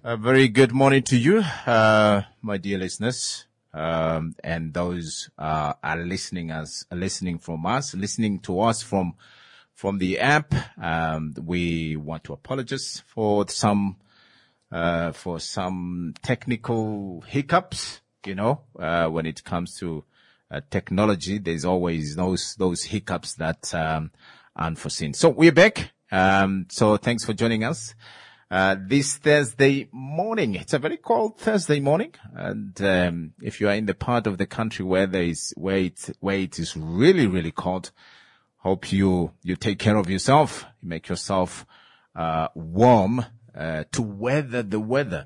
A very good morning to you, my dear listeners, and those are listening to us from the app. We want to apologize for some technical hiccups. When it comes to technology, there's always those hiccups that unforeseen. So we're back. So thanks for joining us. This Thursday morning. It's a very cold Thursday morning. And, if you are in the part of the country where it is really, really cold, hope you take care of yourself. You make yourself, warm, to weather the weather,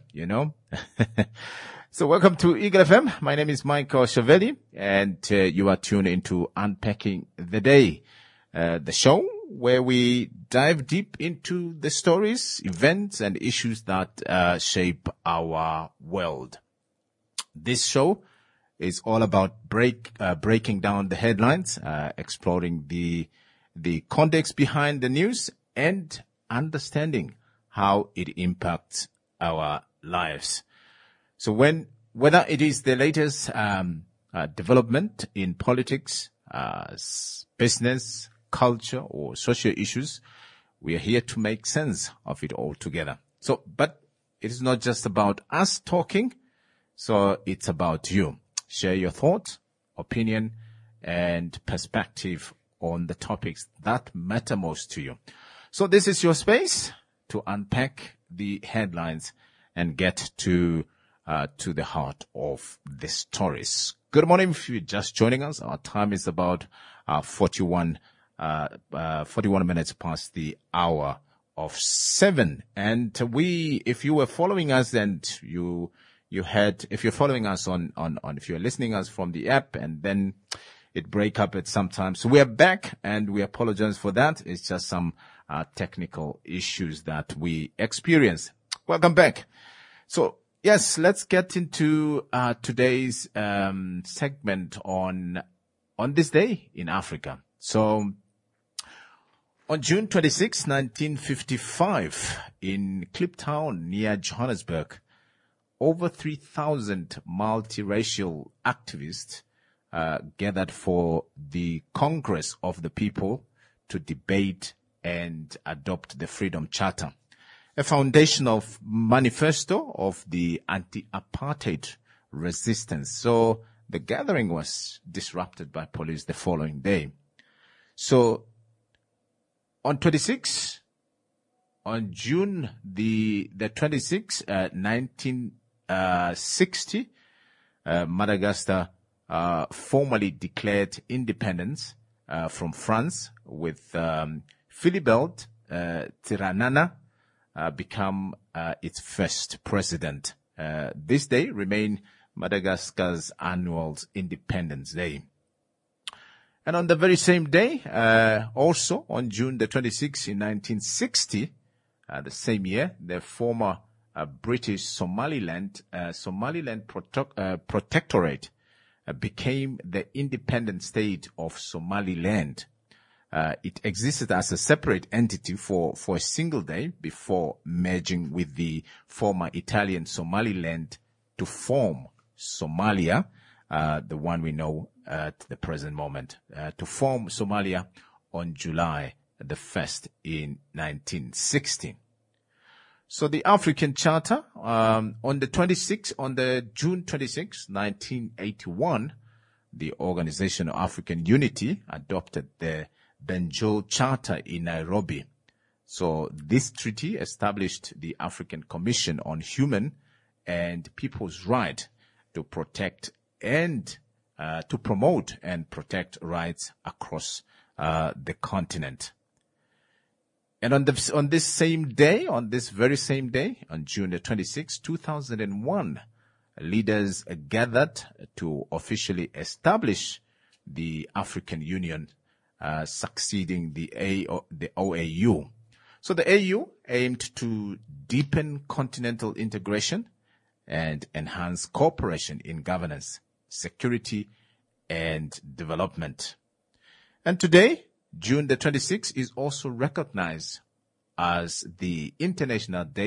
So welcome to Eagle FM. My name is Michael Shavelli and, you are tuned into Unpacking the Day, the show where we dive deep into the stories, events, and issues that shape our world. This show is all about breaking down the headlines, exploring the context behind the news, and understanding how it impacts our lives. So whether it is the latest development in politics, business, culture, or social issues, we are here to make sense of it all together. So, but it is not just about us talking. So it's about you. Share your thoughts, opinion, and perspective on the topics that matter most to you. So this is your space to unpack the headlines and get to the heart of the stories. Good morning. If you're just joining us, our time is about 41 minutes past the hour of 7. And if you were following us and if you're following us if you're listening us from the app and then it break up at some time. So we are back and we apologize for that. It's just some, technical issues that we experience. Welcome back. So yes, let's get into, today's, segment on this day in Africa. So, on June 26, 1955, in Kliptown near Johannesburg, over 3,000 multiracial activists gathered for the Congress of the People to debate and adopt the Freedom Charter, a foundational manifesto of the anti-apartheid resistance. So the gathering was disrupted by police the following day. So on June the 26th, 1960, Madagascar formally declared independence from France, with Philibert Tsiranana become its first president. This day remained Madagascar's annual Independence Day. And on the very same day, also on June the 26th in 1960, the same year, the former British Somaliland Protectorate became the independent state of Somaliland. It existed as a separate entity for a single day before merging with the former Italian Somaliland to form Somalia, the one we know at the present moment, to form Somalia on July the 1st in 1960. So the African Charter, on June 26, 1981, the Organization of African Unity adopted the Banjul Charter in Nairobi. So this treaty established the African Commission on Human and People's Right to protect and to promote and protect rights across the continent. And on this very same day, on June the 26th, 2001, leaders gathered to officially establish the African Union, succeeding the OAU. So the AU aimed to deepen continental integration and enhance cooperation in governance, security, and development. And today, June the 26th is also recognized as the International Day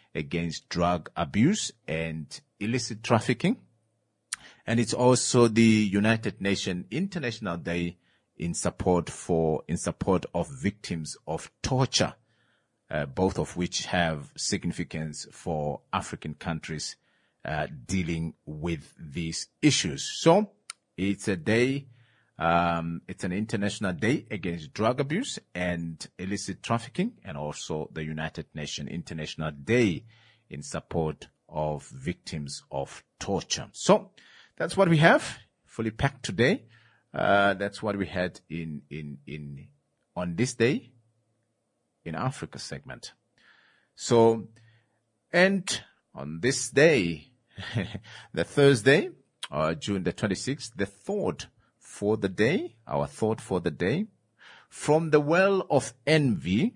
against drug abuse and illicit trafficking. And it's also the United Nations International Day in support of victims of torture, both of which have significance for African countries dealing with these issues. So it's a day, it's an international day against drug abuse and illicit trafficking, and also the United Nations International Day in support of victims of torture. So that's what we have, fully packed today. That's what we had on this day in Africa segment. So, and on this day, the Thursday, June the 26th, the thought for the day, our thought for the day, from the well of envy,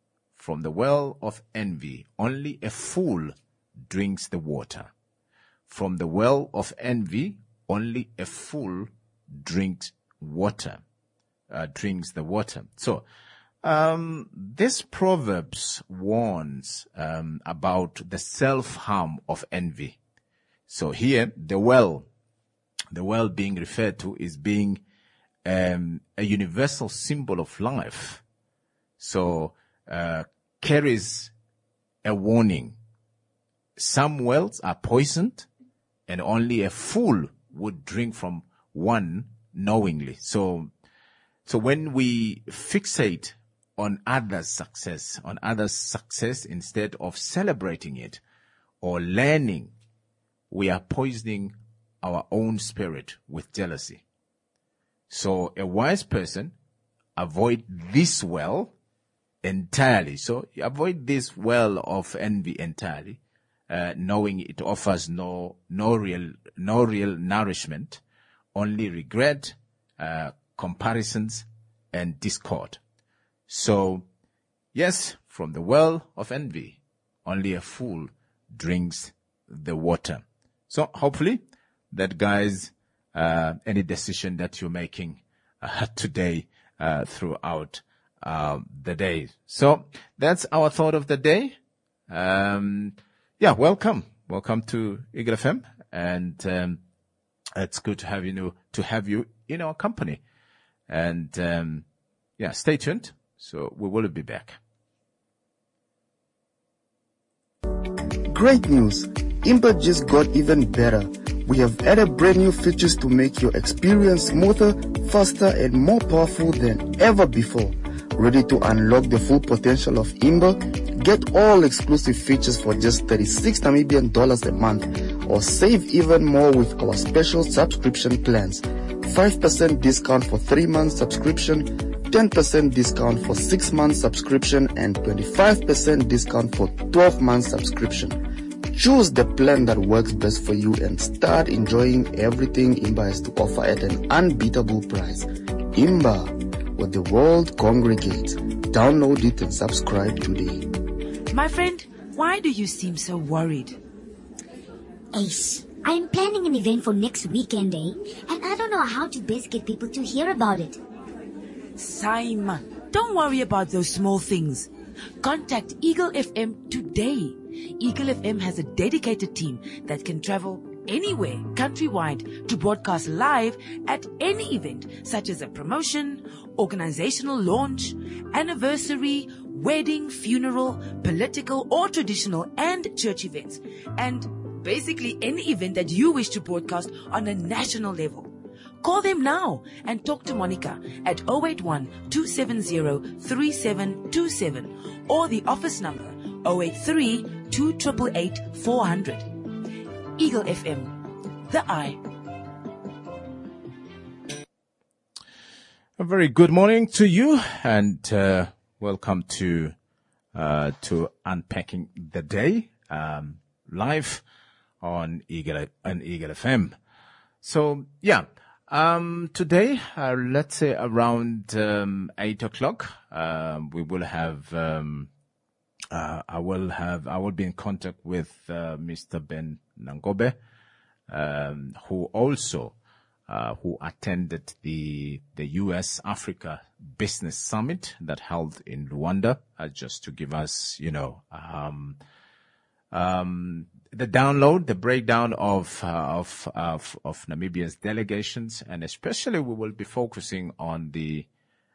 only a fool drinks the water. From the well of envy, only a fool drinks the water. So, this Proverbs warns about the self-harm of envy. So here, the well being referred to is being a universal symbol of life. So, carries a warning. Some wells are poisoned, and only a fool would drink from one knowingly. So when we fixate on others' success instead of celebrating it or learning, we are poisoning our own spirit with jealousy. So a wise person avoid this well entirely. So you avoid this well of envy entirely, knowing it offers no real nourishment, only regret, comparisons, and discord. So, yes, from the well of envy, only a fool drinks the water. So, hopefully, that guides any decision that you're making today throughout the day. So, that's our thought of the day. Welcome to Eagle FM, and it's good to have you in our company. And stay tuned. So we will be back. Great news! Imba just got even better. We have added brand new features to make your experience smoother, faster, and more powerful than ever before. Ready to unlock the full potential of Imba? Get all exclusive features for just 36 Namibian dollars a month, or save even more with our special subscription plans. 5% discount for 3 months subscription, 10% discount for 6 months subscription, and 25% discount for 12 months subscription. Choose the plan that works best for you and start enjoying everything Imba has to offer at an unbeatable price. Imba, where the world congregates. Download it and subscribe today. My friend, why do you seem so worried? Ace, I am planning an event for next weekend, and I don't know how to best get people to hear about it. Simon, don't worry about those small things. Contact Eagle FM today. Eagle FM has a dedicated team that can travel anywhere countrywide to broadcast live at any event, such as a promotion, organizational launch, anniversary, wedding, funeral, political or traditional, and church events, and basically any event that you wish to broadcast on a national level. Call them now and talk to Monica at 081-270-3727 or the office number 083-288-400. Eagle FM, the eye. A very good morning to you, and welcome to Unpacking the Day, live on Eagle FM. So today, let's say around 8 o'clock, we will have I will be in contact with Mr. Ben Nangobe, who attended the U.S. Africa Business Summit that held in Rwanda, just to give us, the download, the breakdown of Namibia's delegations, and especially we will be focusing on the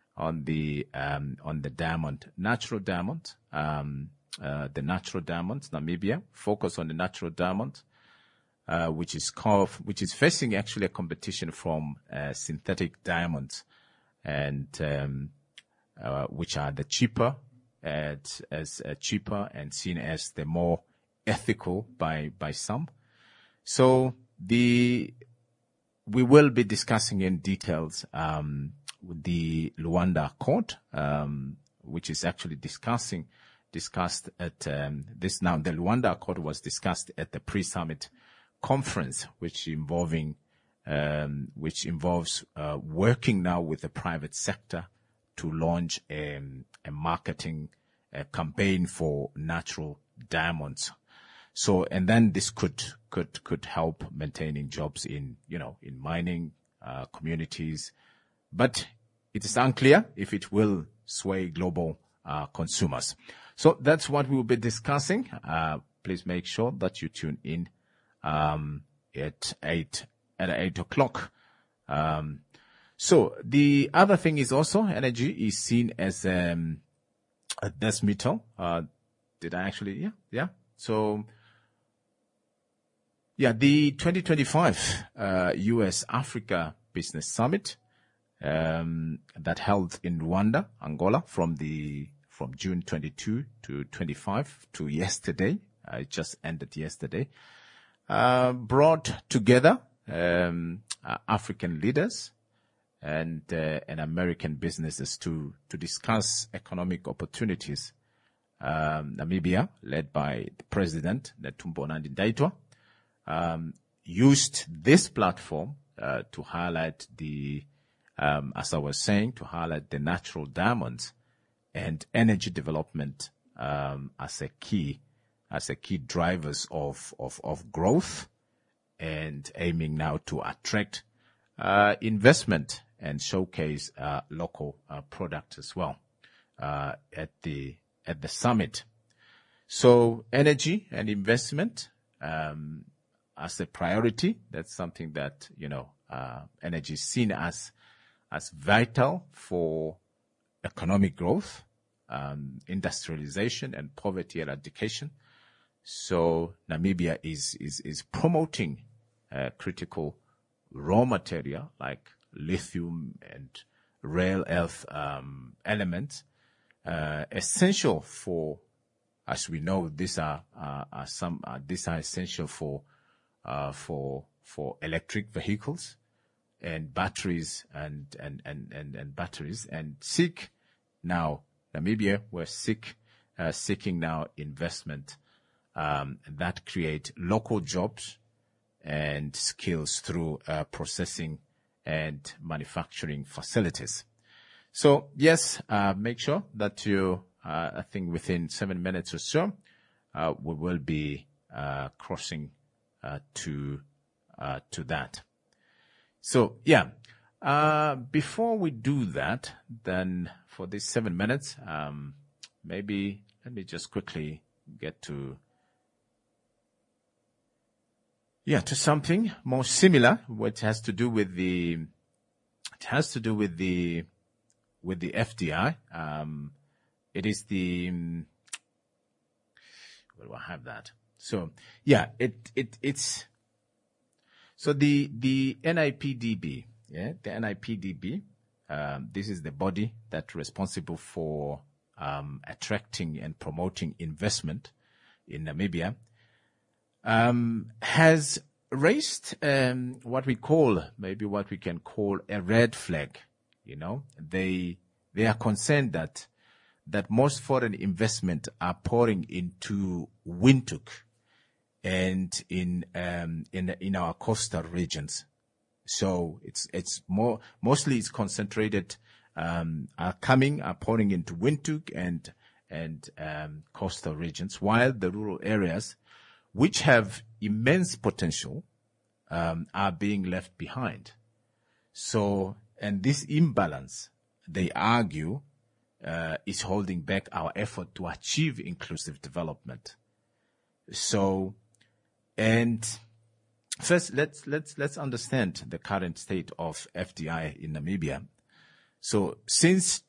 diamond, natural diamond, the natural diamonds, Namibia, focus on the natural diamond, which is facing actually a competition from synthetic diamonds, and which are the cheaper, as cheaper and seen as the more ethical by some. So we will be discussing in details the Luanda Accord, which is actually discussed at this now. The Luanda Accord was discussed at the pre-summit conference, which involves working now with the private sector to launch a marketing campaign for natural diamonds. So, and then this could help maintaining jobs in mining communities, but it is unclear if it will sway global consumers. So that's what we will be discussing. Please make sure that you tune in at 8 o'clock. So the other thing is also energy is seen as a death metal. Did I actually? Yeah. So the 2025 U.S. Africa Business Summit that held in Luanda, Angola, from June 22 to 25 to yesterday. It just ended yesterday. Brought together African leaders and American businesses to discuss economic opportunities. Namibia, led by the President Netumbo Nandi-Ndaitwah, used this platform to highlight as I was saying, to highlight the natural diamonds and energy development as a key drivers of growth, and aiming now to attract investment and showcase local products as well at the summit. So energy and investment as a priority. That's something that energy is seen as vital for economic growth, industrialization, and poverty eradication. So Namibia is promoting critical raw material like lithium and rare earth elements, essential for, as we know, these are essential for electric vehicles and batteries and batteries, and Namibia we're seeking now investment that create local jobs and skills through processing and manufacturing facilities. So yes, make sure that you, I think within 7 minutes or so, we will be crossing to that. So before we do that, then for these 7 minutes, maybe let me just quickly get to something more similar, which has to do with the FDI. It is the, where do I have that? So it's so the NIPDB, the NIPDB. This is the body that's responsible for attracting and promoting investment in Namibia. Has raised what we can call a red flag. They are concerned that most foreign investment are pouring into Windhoek and in our coastal regions. So it's mostly concentrated, are pouring into Windhoek and coastal regions, while the rural areas, which have immense potential, are being left behind. So, and this imbalance, they argue, is holding back our effort to achieve inclusive development. So, and first, let's understand the current state of FDI in Namibia. So since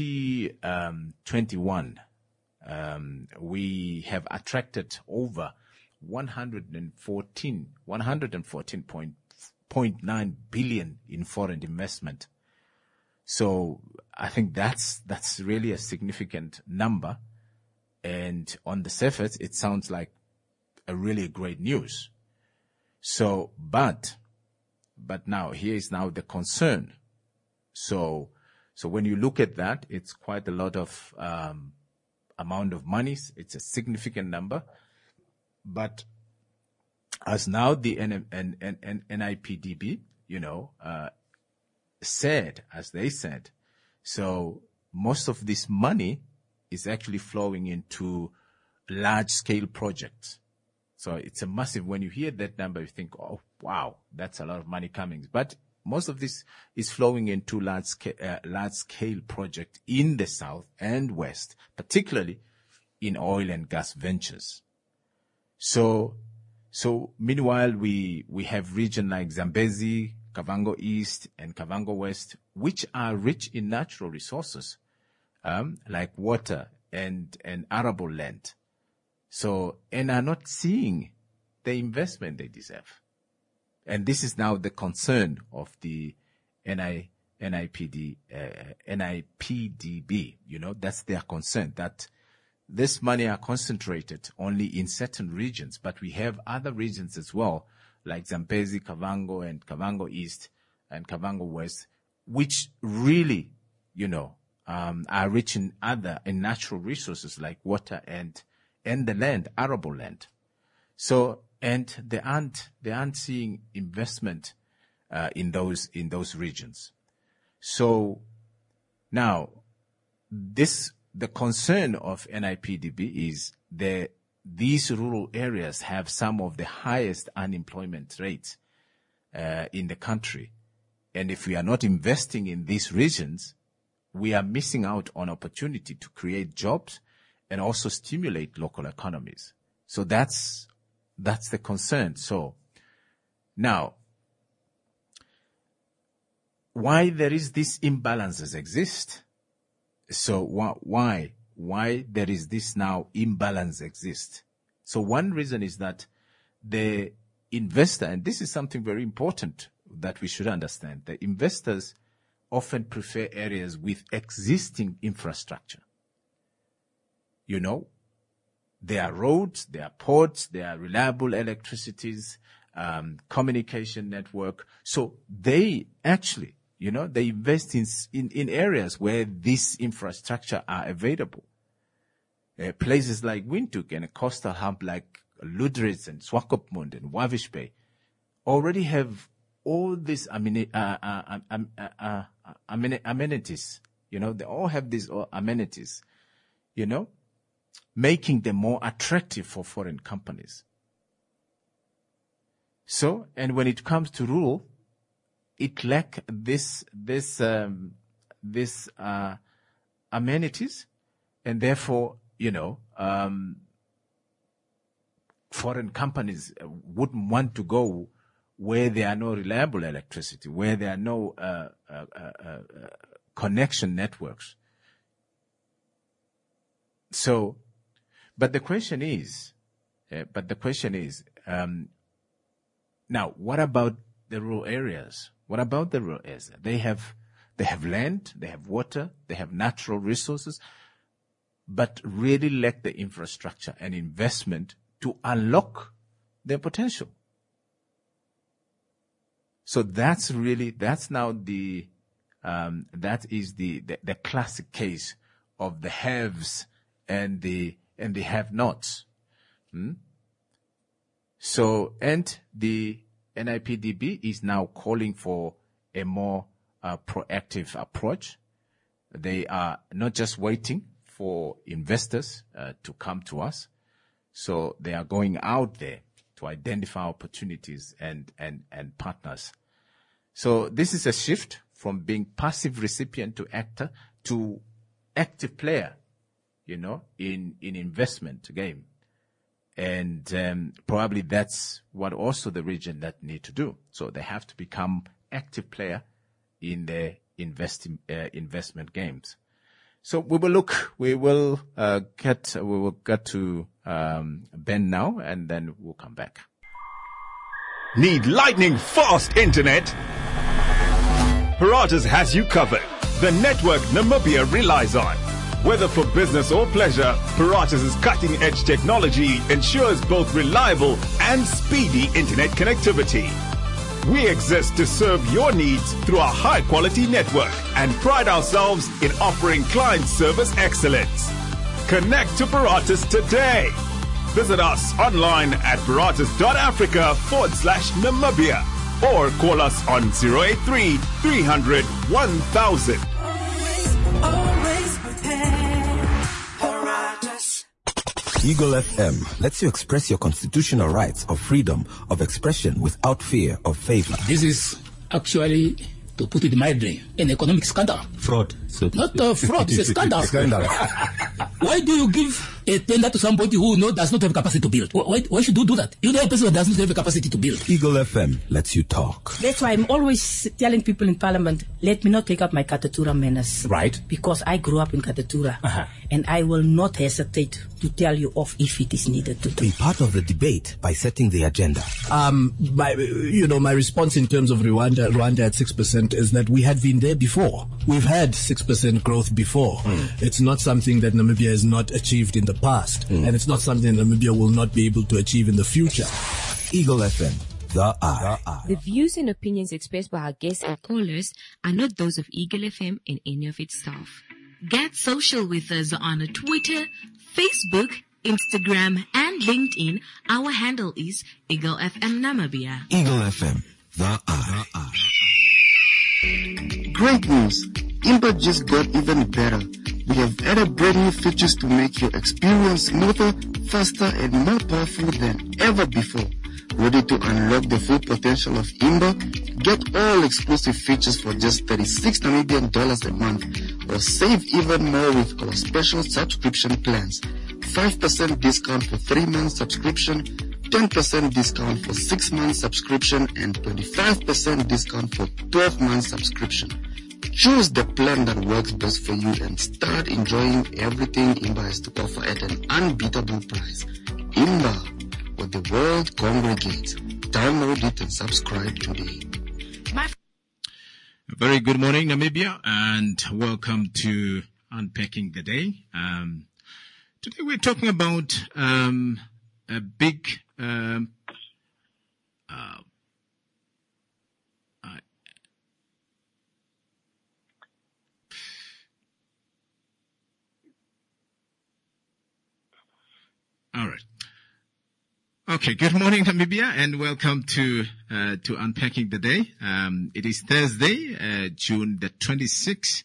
2021, we have attracted over 114.9 billion in foreign investment. So I think that's really a significant number. And on the surface, it sounds like a really great news. So, but now here is now the concern. So when you look at that, it's quite a lot of amount of money. It's a significant number. But as now the NIPDB, said, so most of this money is actually flowing into large-scale projects. So it's a massive, when you hear that number, you think, oh, wow, that's a lot of money coming. But most of this is flowing into large-scale projects in the South and West, particularly in oil and gas ventures. So meanwhile, we have regions like Zambezi, Kavango East, and Kavango West, which are rich in natural resources, like water and arable land. So, and are not seeing the investment they deserve. And this is now the concern of the NIPDB, that's their concern, that this money are concentrated only in certain regions, but we have other regions as well, like Zambezi, Kavango, and Kavango East and Kavango West, which really, are rich in natural resources like water and the land, arable land. So, and they aren't seeing investment in those regions. So now the concern of NIPDB is these rural areas have some of the highest unemployment rates in the country. And if we are not investing in these regions, we are missing out on opportunity to create jobs and also stimulate local economies. So that's the concern. So now, why there is these imbalances exist? So why there is this now imbalance exist? So one reason is that the investor, and this is something very important that we should understand, the investors often prefer areas with existing infrastructure. There are roads, there are ports, there are reliable electricities, communication network. So they actually, they invest in areas where this infrastructure are available. Places like Windhoek and a coastal hub like Lüderitz and Swakopmund and Wavish Bay already have all these amenities. They all have these amenities, making them more attractive for foreign companies. So, and when it comes to rural, it lacks this amenities, and therefore, foreign companies wouldn't want to go where there are no reliable electricity, where there are no connection networks. So, but the question is, now, what about the rural areas? What about the rural areas? They have land, they have water, they have natural resources, but really lack the infrastructure and investment to unlock their potential. So that is the classic case of the haves and the have-nots. So, and the NIPDB is now calling for a more proactive approach. They are not just waiting for investors to come to us. So they are going out there to identify opportunities and partners. So this is a shift from being passive recipient to actor to active player, in investment game. And probably that's what also the region that need to do. So they have to become active player in the investment games. So we will get to Ben now, and then we'll come back. Need lightning fast internet? Paratus has you covered. The network Namibia relies on. Whether for business or pleasure, Paratus' cutting-edge technology ensures both reliable and speedy internet connectivity. We exist to serve your needs through our high-quality network and pride ourselves in offering client service excellence. Connect to Paratus today. Visit us online at paratus.africa/Namibia or call us on 083 300 1000. Eagle FM lets you express your constitutional rights of freedom of expression without fear of favor. This is actually, to put it mildly, an economic scandal. Fraud. Not a fraud, it's a scandal. Why do you give a tender to somebody who does not have capacity to build? Why should you do that? You know a person who does not have a capacity to build. Eagle FM lets you talk. That's why I'm always telling people in Parliament, let me not take up my Katatura manners. Right. Because I grew up in Katatura. And I will not hesitate to tell you off if it is needed to do. Be part of the debate by setting the agenda. My response in terms of Rwanda at 6% is that we had been there before. We've had 6% growth before. It's not something that Namibia has not achieved in the past. And it's not something Namibia will not be able to achieve in the future. Eagle FM. The Eye. The views and opinions expressed by our guests and callers are not those of Eagle FM and any of its staff. Get social with us on Twitter, Facebook, Instagram, and LinkedIn. Our handle is Eagle FM Namibia. Eagle FM. The Eye. Great news! Imba just got even better. We have added brand new features to make your experience smoother, faster, and more powerful than ever before. Ready to unlock the full potential of Imba? Get all exclusive features for just 36 Namibian dollars a month, or save even more with our special subscription plans. 5% discount for 3 months subscription, 10% discount for 6 months subscription, and 25% discount for 12 months subscription. Choose the plan that works best for you and start enjoying everything Imba has to offer at an unbeatable price. Imba, where the world congregates. Download it and subscribe today. Very good morning, Namibia, and welcome to Unpacking the Day. Today we're talking about a big all right. Okay, good morning, Namibia, and welcome to Unpacking the Day. It is Thursday, June the 26th,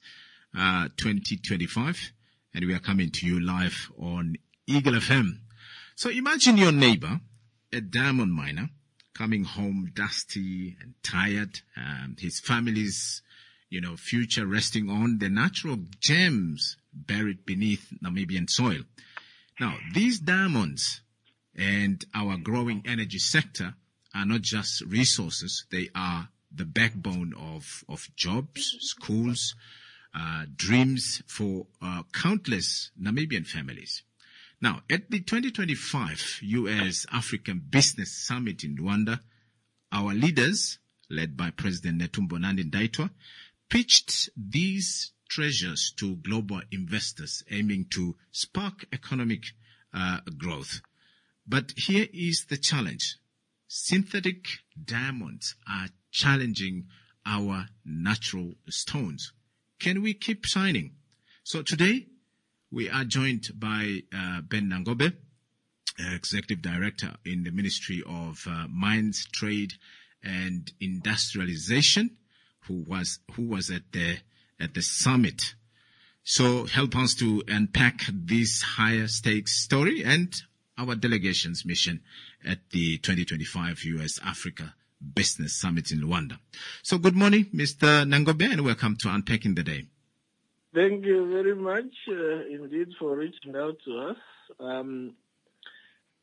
2025, and we are coming to you live on Eagle FM. So imagine your neighbor, a diamond miner, coming home dusty and tired, his family's, future resting on the natural gems buried beneath Namibian soil. Now, these diamonds and our growing energy sector are not just resources. They are the backbone of jobs, schools, dreams for countless Namibian families. Now, at the 2025 U.S. African Business Summit in Luanda, our leaders, led by President Netumbo Nandi-Ndaitwah, pitched these treasures to global investors aiming to spark economic growth. But here is the challenge. Synthetic diamonds are challenging our natural stones. Can we keep shining? So today, we are joined by Ben Nangobe, Executive Director in the Ministry of Mines, Trade and Industrialization, who was at the summit. So help us to unpack this higher stakes story and our delegation's mission at the 2025 U.S. Africa Business Summit in Luanda. So good morning, Mr. Nangobe, and welcome to Unpacking the Day. Thank you very much indeed for reaching out to us.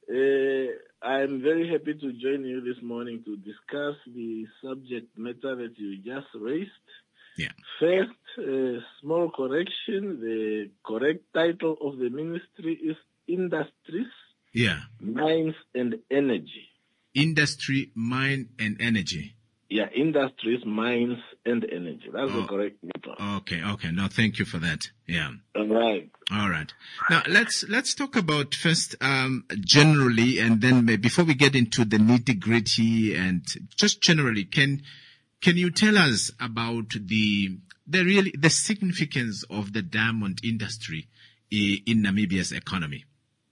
I'm very happy to join you this morning to discuss the subject matter that you just raised. Yeah. First, small correction. The correct title of the ministry is Industries, Mines and Energy. Industry, Mine and Energy. Yeah, Industries, Mines and Energy. That's the correct title. Okay. No, thank you for that. Yeah. All right. Now let's talk about first generally, and then before we get into the nitty-gritty and just generally, can you tell us about the significance of the diamond industry in Namibia's economy?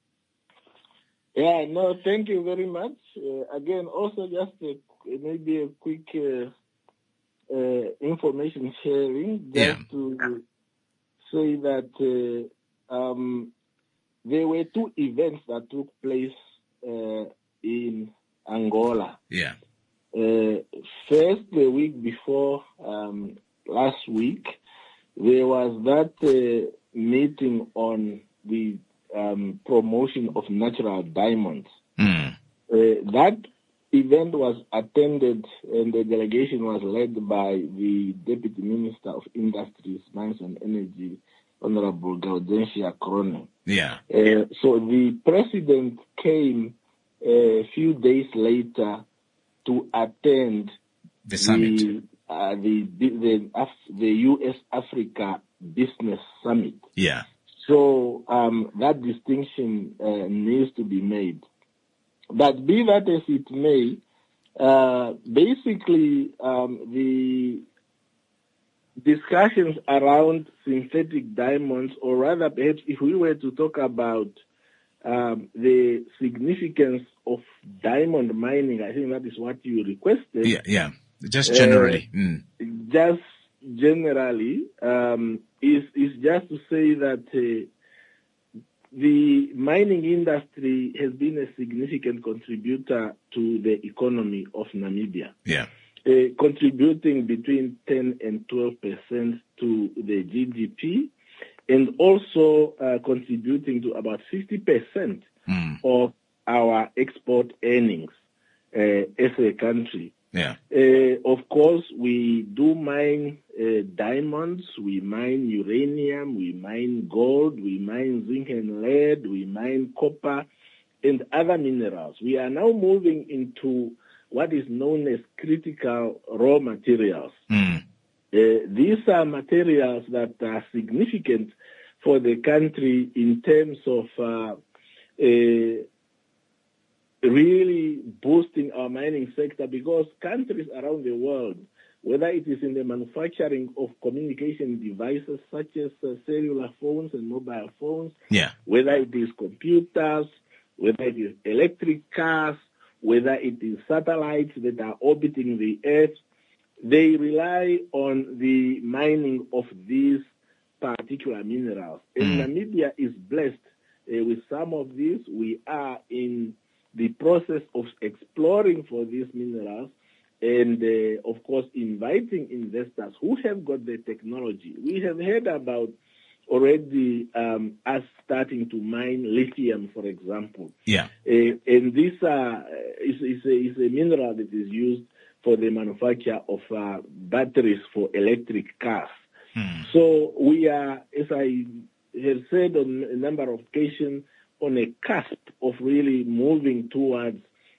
Yeah, no, thank you very much. Again, also just maybe a quick information sharing, just to say that there were two events that took place in Angola. Yeah. First, the week before last week, there was that meeting on the promotion of natural diamonds. That event was attended and the delegation was led by the Deputy Minister of Industries, Mines and Energy, Honorable Gaudensia Krone. Yeah. So the president came a few days later to attend the summit, the U.S. Africa Business Summit. Yeah. So that distinction needs to be made. But be that as it may, basically the discussions around synthetic diamonds, or rather perhaps if we were to talk about the significance of diamond mining, I think that is what you requested. Yeah. Just generally. Just generally, is just to say that the mining industry has been a significant contributor to the economy of Namibia. Yeah. Contributing between 10 and 12% to the GDP, and also contributing to about 50% of our export earnings as a country. Yeah. Of course, we do mine diamonds, we mine uranium, we mine gold, we mine zinc and lead, we mine copper and other minerals. We are now moving into what is known as critical raw materials. These are materials that are significant for the country in terms of really boosting our mining sector, because countries around the world, whether it is in the manufacturing of communication devices such as cellular phones and mobile phones, whether it is computers, whether it is electric cars, whether it is satellites that are orbiting the Earth, they rely on the mining of these particular minerals. And Namibia is blessed with some of these. We are in the process of exploring for these minerals and, of course, inviting investors who have got the technology. We have heard about already us starting to mine lithium, for example. Yeah. And this is a mineral that is used for the manufacture of batteries for electric cars. So we are, as I have said on a number of occasions, on a cusp of really moving towards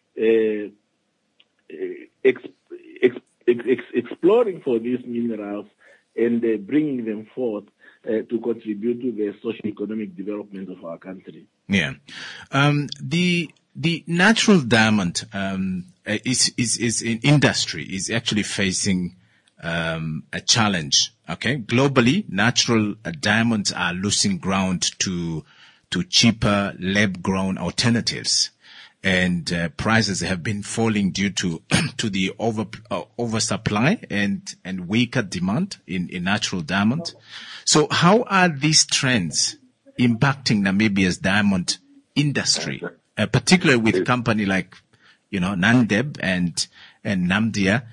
exploring for these minerals and bringing them forth to contribute to the socio-economic development of our country. Yeah. The natural diamond is in industry is actually facing a challenge. Okay, globally, natural diamonds are losing ground to cheaper lab-grown alternatives, and prices have been falling due to the oversupply and weaker demand in natural diamond. So, how are these trends impacting Namibia's diamond industry, particularly with a company like Nandeb and Namdia?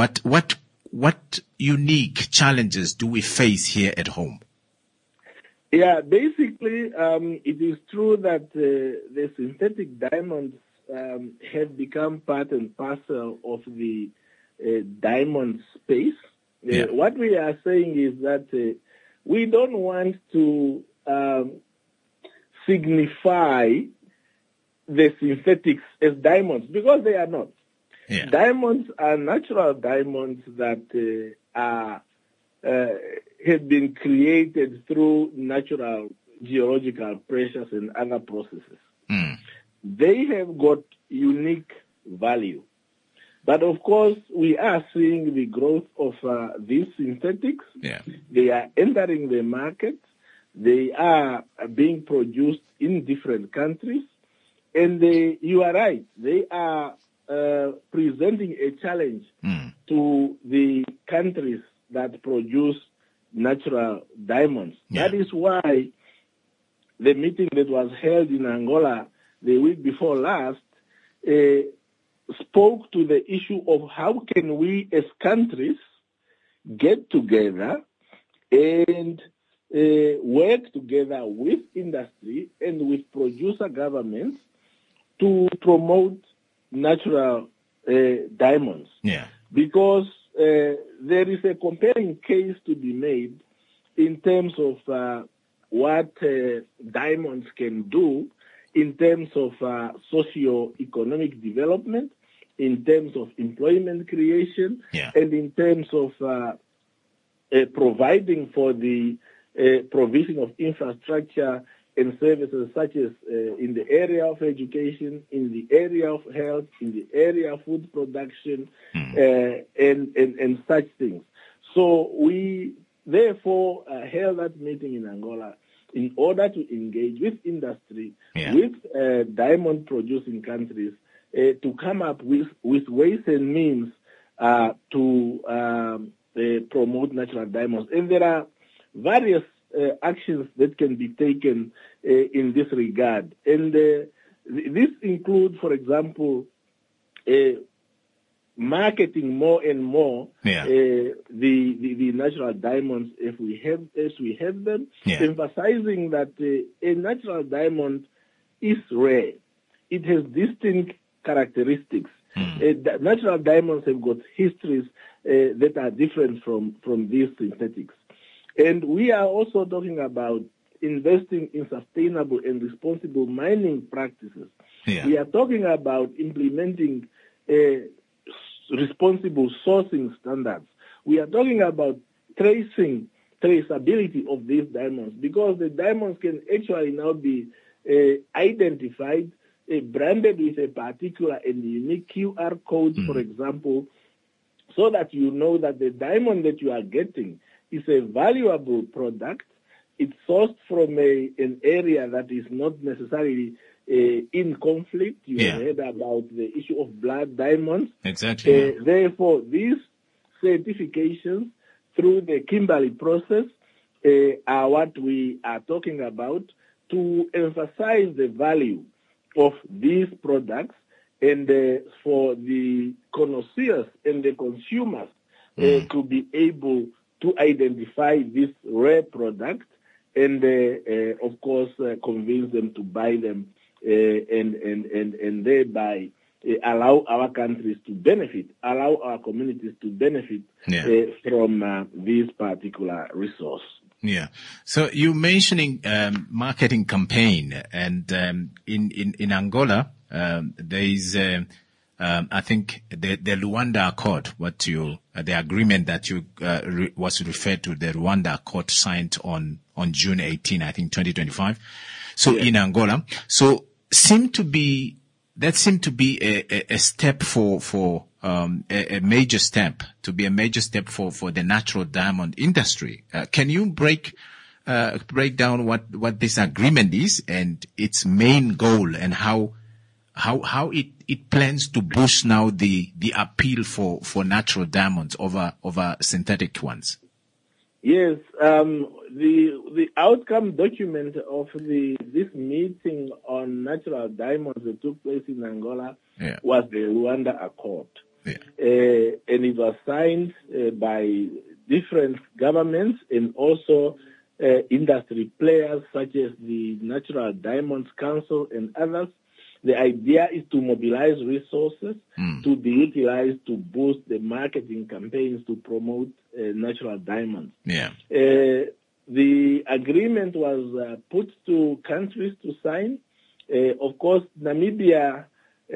What unique challenges do we face here at home? Yeah, basically, it is true that the synthetic diamonds have become part and parcel of the diamond space. What we are saying is that we don't want to signify the synthetics as diamonds, because they are not. Yeah. Diamonds are natural diamonds that have been created through natural geological pressures and other processes. They have got unique value. But of course, we are seeing the growth of these synthetics. Yeah. They are entering the market. They are being produced in different countries. And you are right, they are presenting a challenge to the countries that produce natural diamonds. Yeah. That is why the meeting that was held in Angola the week before last spoke to the issue of how can we as countries get together and work together with industry and with producer governments to promote natural diamonds. Yeah. Because there is a compelling case to be made in terms of what diamonds can do in terms of socio-economic development, in terms of employment creation, and in terms of providing for the provision of infrastructure and services such as in the area of education, in the area of health, in the area of food production, and such things. So we therefore held that meeting in Angola in order to engage with industry, with diamond-producing countries, to come up with ways and means to promote natural diamonds. And there are various actions that can be taken in this regard. And this includes, for example, marketing more and more the natural diamonds as we have them, emphasizing that a natural diamond is rare. It has distinct characteristics. Natural diamonds have got histories that are different from these synthetics. And we are also talking about investing in sustainable and responsible mining practices. We are talking about implementing responsible sourcing standards. We are talking about traceability of these diamonds, because the diamonds can actually now be identified, branded with a particular and unique QR code, for example, so that you know that the diamond that you are getting is a valuable product. It's sourced from an area that is not necessarily in conflict. You have heard about the issue of blood diamonds. Exactly. Therefore, these certifications through the Kimberley process are what we are talking about to emphasize the value of these products and for the connoisseurs and the consumers to be able to identify this rare product and, of course, convince them to buy them and thereby allow our countries to benefit, allow our communities to benefit from this particular resource. Yeah. So you mentioning marketing campaign, and in Angola there is I think the Luanda Accord, the agreement that you was referred to, the Rwanda Accord signed on June 18, I think 2025. So in Angola, so seemed to be a step for a major step for the natural diamond industry. Can you break down what this agreement is and its main goal, and how it plans to boost now the appeal for natural diamonds over synthetic ones? Yes, the outcome document of this meeting on natural diamonds that took place in Angola was the Rwanda Accord. And it was signed by different governments and also industry players such as the Natural Diamonds Council and others. The idea is to mobilize resources to be utilized to boost the marketing campaigns to promote natural diamonds. Yeah. The agreement was put to countries to sign. Of course, Namibia,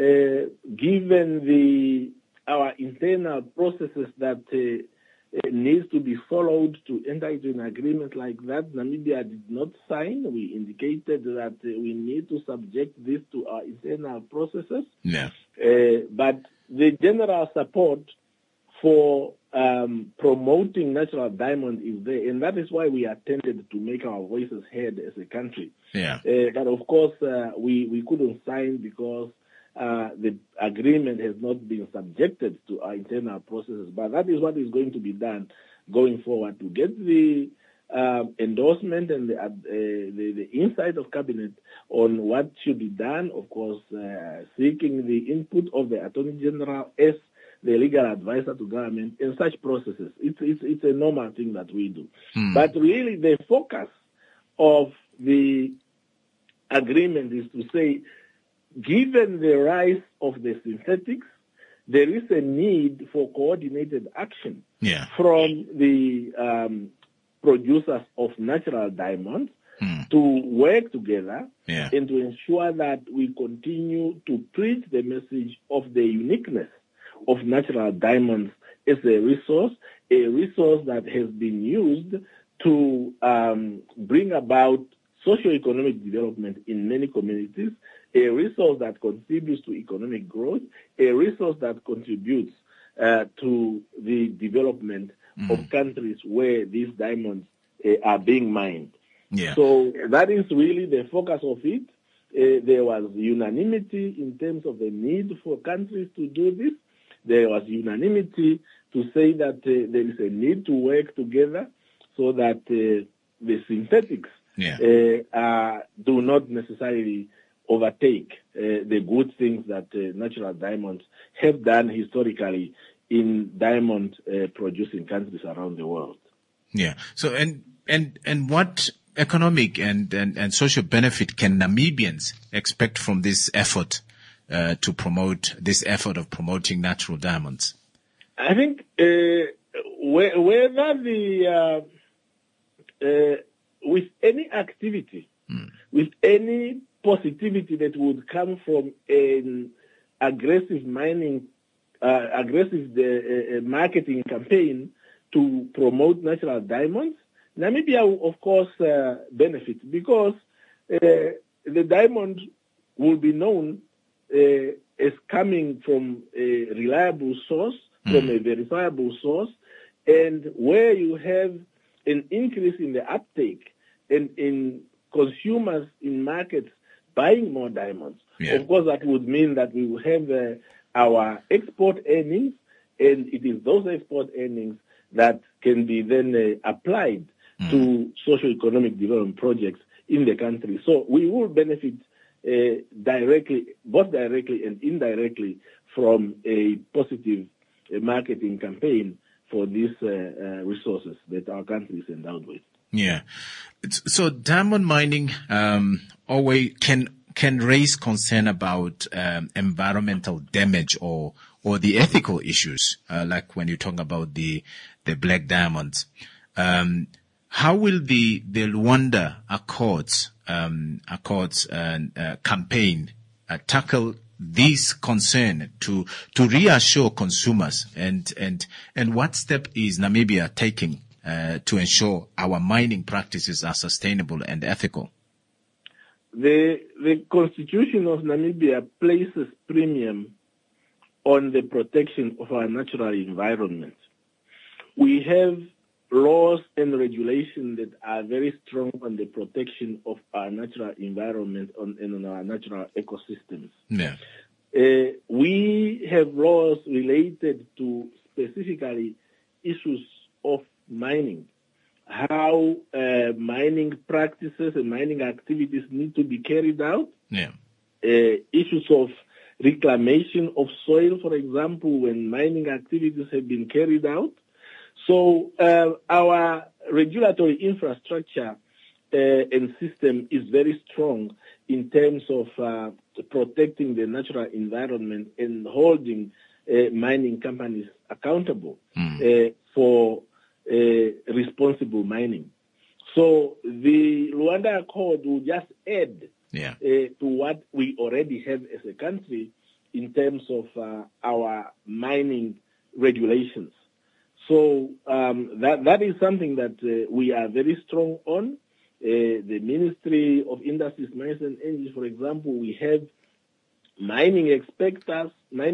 given our internal processes that needs to be followed to enter into an agreement like that, Namibia did not sign. We indicated that we need to subject this to our internal processes. Yeah. But the general support for promoting natural diamond is there, and that is why we attempted to make our voices heard as a country. Yeah. But of course, we couldn't sign because the agreement has not been subjected to our internal processes. But that is what is going to be done going forward to get the endorsement and the insight of cabinet on what should be done. Of course, seeking the input of the Attorney General as the legal advisor to government in such processes. It's a normal thing that we do. But really, the focus of the agreement is to say, given the rise of the synthetics, there is a need for coordinated action from the producers of natural diamonds to work together and to ensure that we continue to preach the message of the uniqueness of natural diamonds as a resource that has been used to bring about socio-economic development in many communities, a resource that contributes to economic growth, a resource that contributes to the development of countries where these diamonds are being mined. Yeah. So that is really the focus of it. There was unanimity in terms of the need for countries to do this. There was unanimity to say that there is a need to work together so that the synthetics do not necessarily overtake the good things that natural diamonds have done historically in diamond producing countries around the world. Yeah. So and what economic and social benefit can Namibians expect from this effort to promote this effort of promoting natural diamonds? I think whether with any activity, with any positivity that would come from an aggressive marketing campaign to promote natural diamonds, Namibia will, of course, benefit because the diamond will be known as coming from a reliable source, from a verifiable source, and where you have an increase in the uptake and in consumers in markets buying more diamonds. Of course, that would mean that we will have our export earnings, and it is those export earnings that can be then applied to socio-economic development projects in the country. So we will benefit directly, both directly and indirectly, from a positive marketing campaign for these resources that our country is endowed with. Yeah. So diamond mining always can raise concern about environmental damage or the ethical issues, like when you talk about the black diamonds. How will the Luanda Accords campaign tackle this concern to reassure consumers, and what step is Namibia taking to ensure our mining practices are sustainable and ethical? The Constitution of Namibia places premium on the protection of our natural environment. We have laws and regulations that are very strong on the protection of our natural environment and on our natural ecosystems. Yeah. We have laws related to specifically issues of mining, how mining practices and mining activities need to be carried out. Yeah. Issues of reclamation of soil, for example, when mining activities have been carried out. So our regulatory infrastructure and system is very strong in terms of protecting the natural environment and holding mining companies accountable for responsible mining. So the Luanda Accord will just add to what we already have as a country in terms of our mining regulations. So that is something that we are very strong on. The Ministry of Industries, Mines and Energy, for example, we have mining inspectors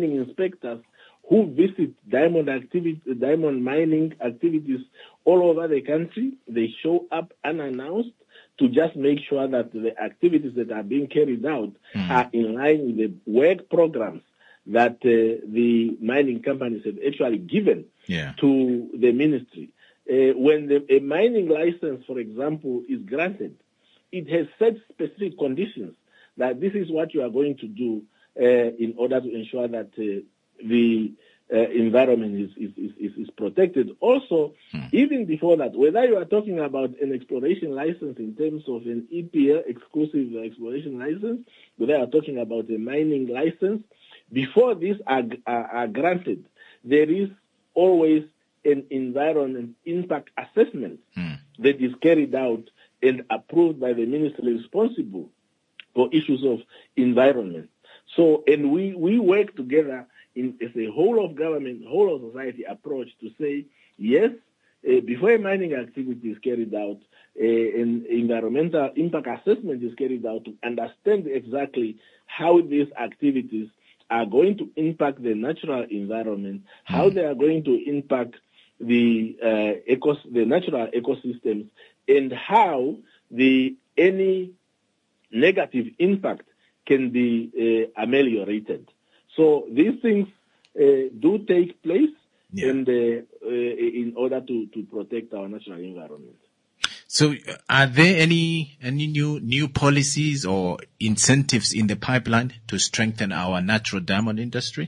who visit diamond mining activities all over the country. They show up unannounced to just make sure that the activities that are being carried out are in line with the work programs that the mining companies have actually given to the ministry. When a mining license, for example, is granted, it has set specific conditions that this is what you are going to do in order to ensure that the environment is protected. Also, even before that, whether you are talking about an exploration license in terms of an EPL, exclusive exploration license, whether you are talking about a mining license, before these are granted, there is always an environment impact assessment that is carried out and approved by the ministry responsible for issues of environment. So, and we work together as a whole of government, whole of society approach to say, yes, before a mining activity is carried out, an environmental impact assessment is carried out to understand exactly how these activities are going to impact the natural environment, how they are going to impact the natural ecosystems, and how any negative impact can be ameliorated. So these things do take place and in order to protect our natural environment. So are there any new policies or incentives in the pipeline to strengthen our natural diamond industry?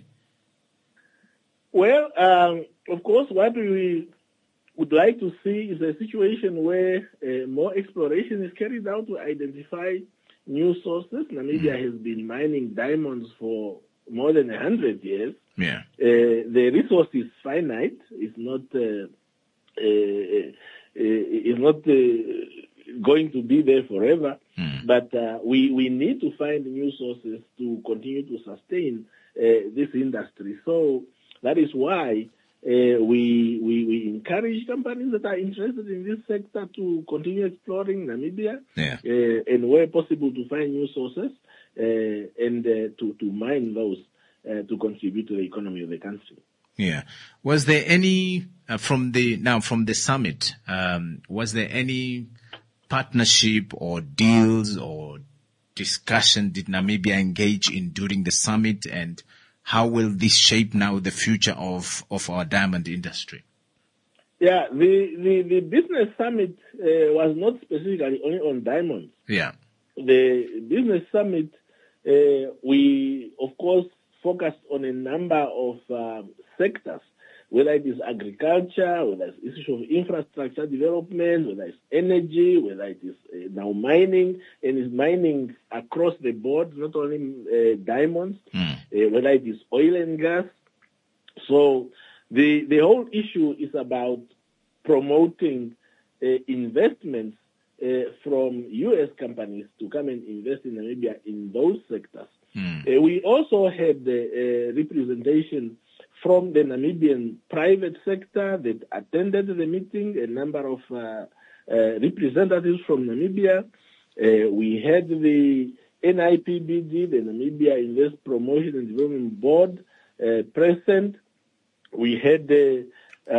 Well, of course, what we would like to see is a situation where more exploration is carried out to identify new sources. Namibia has been mining diamonds for more than 100 years. The resource is finite. It's not going to be there forever. But we need to find new sources to continue to sustain this industry. So that is why we encourage companies that are interested in this sector to continue exploring Namibia and where possible to find new sources and to mine those to contribute to the economy of the country. Yeah. Was there any from the summit? Was there any partnership or deals or discussion did Namibia engage in during the summit, and how will this shape now the future of our diamond industry? Yeah, the business summit was not specifically only on diamonds. Yeah. The business summit, we of course focused on a number of sectors, whether it is agriculture, whether it's issue of infrastructure development, whether it's energy, whether it is now mining, and it's mining across the board, not only diamonds, whether it is oil and gas. So the whole issue is about promoting investments from U.S. companies to come and invest in Namibia in those sectors. We also had representation from the Namibian private sector that attended the meeting, a number of representatives from Namibia. We had the NIPBD, the Namibia Invest Promotion and Development Board, present. We had the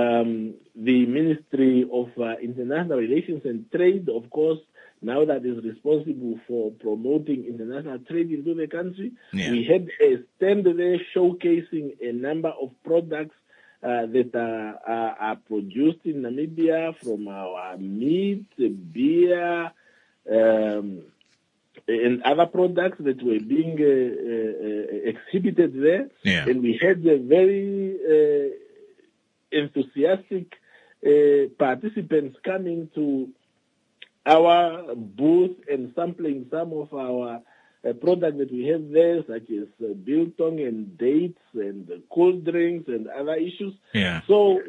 Ministry of International Relations and Trade, of course, now that is responsible for promoting international trade into the country. We had a stand there showcasing a number of products that are produced in Namibia, from our meat, beer, and other products that were being exhibited there. And we had a very enthusiastic participants coming to our booth and sampling some of our products that we have there, such as biltong and dates and cold drinks and other issues. Yeah. So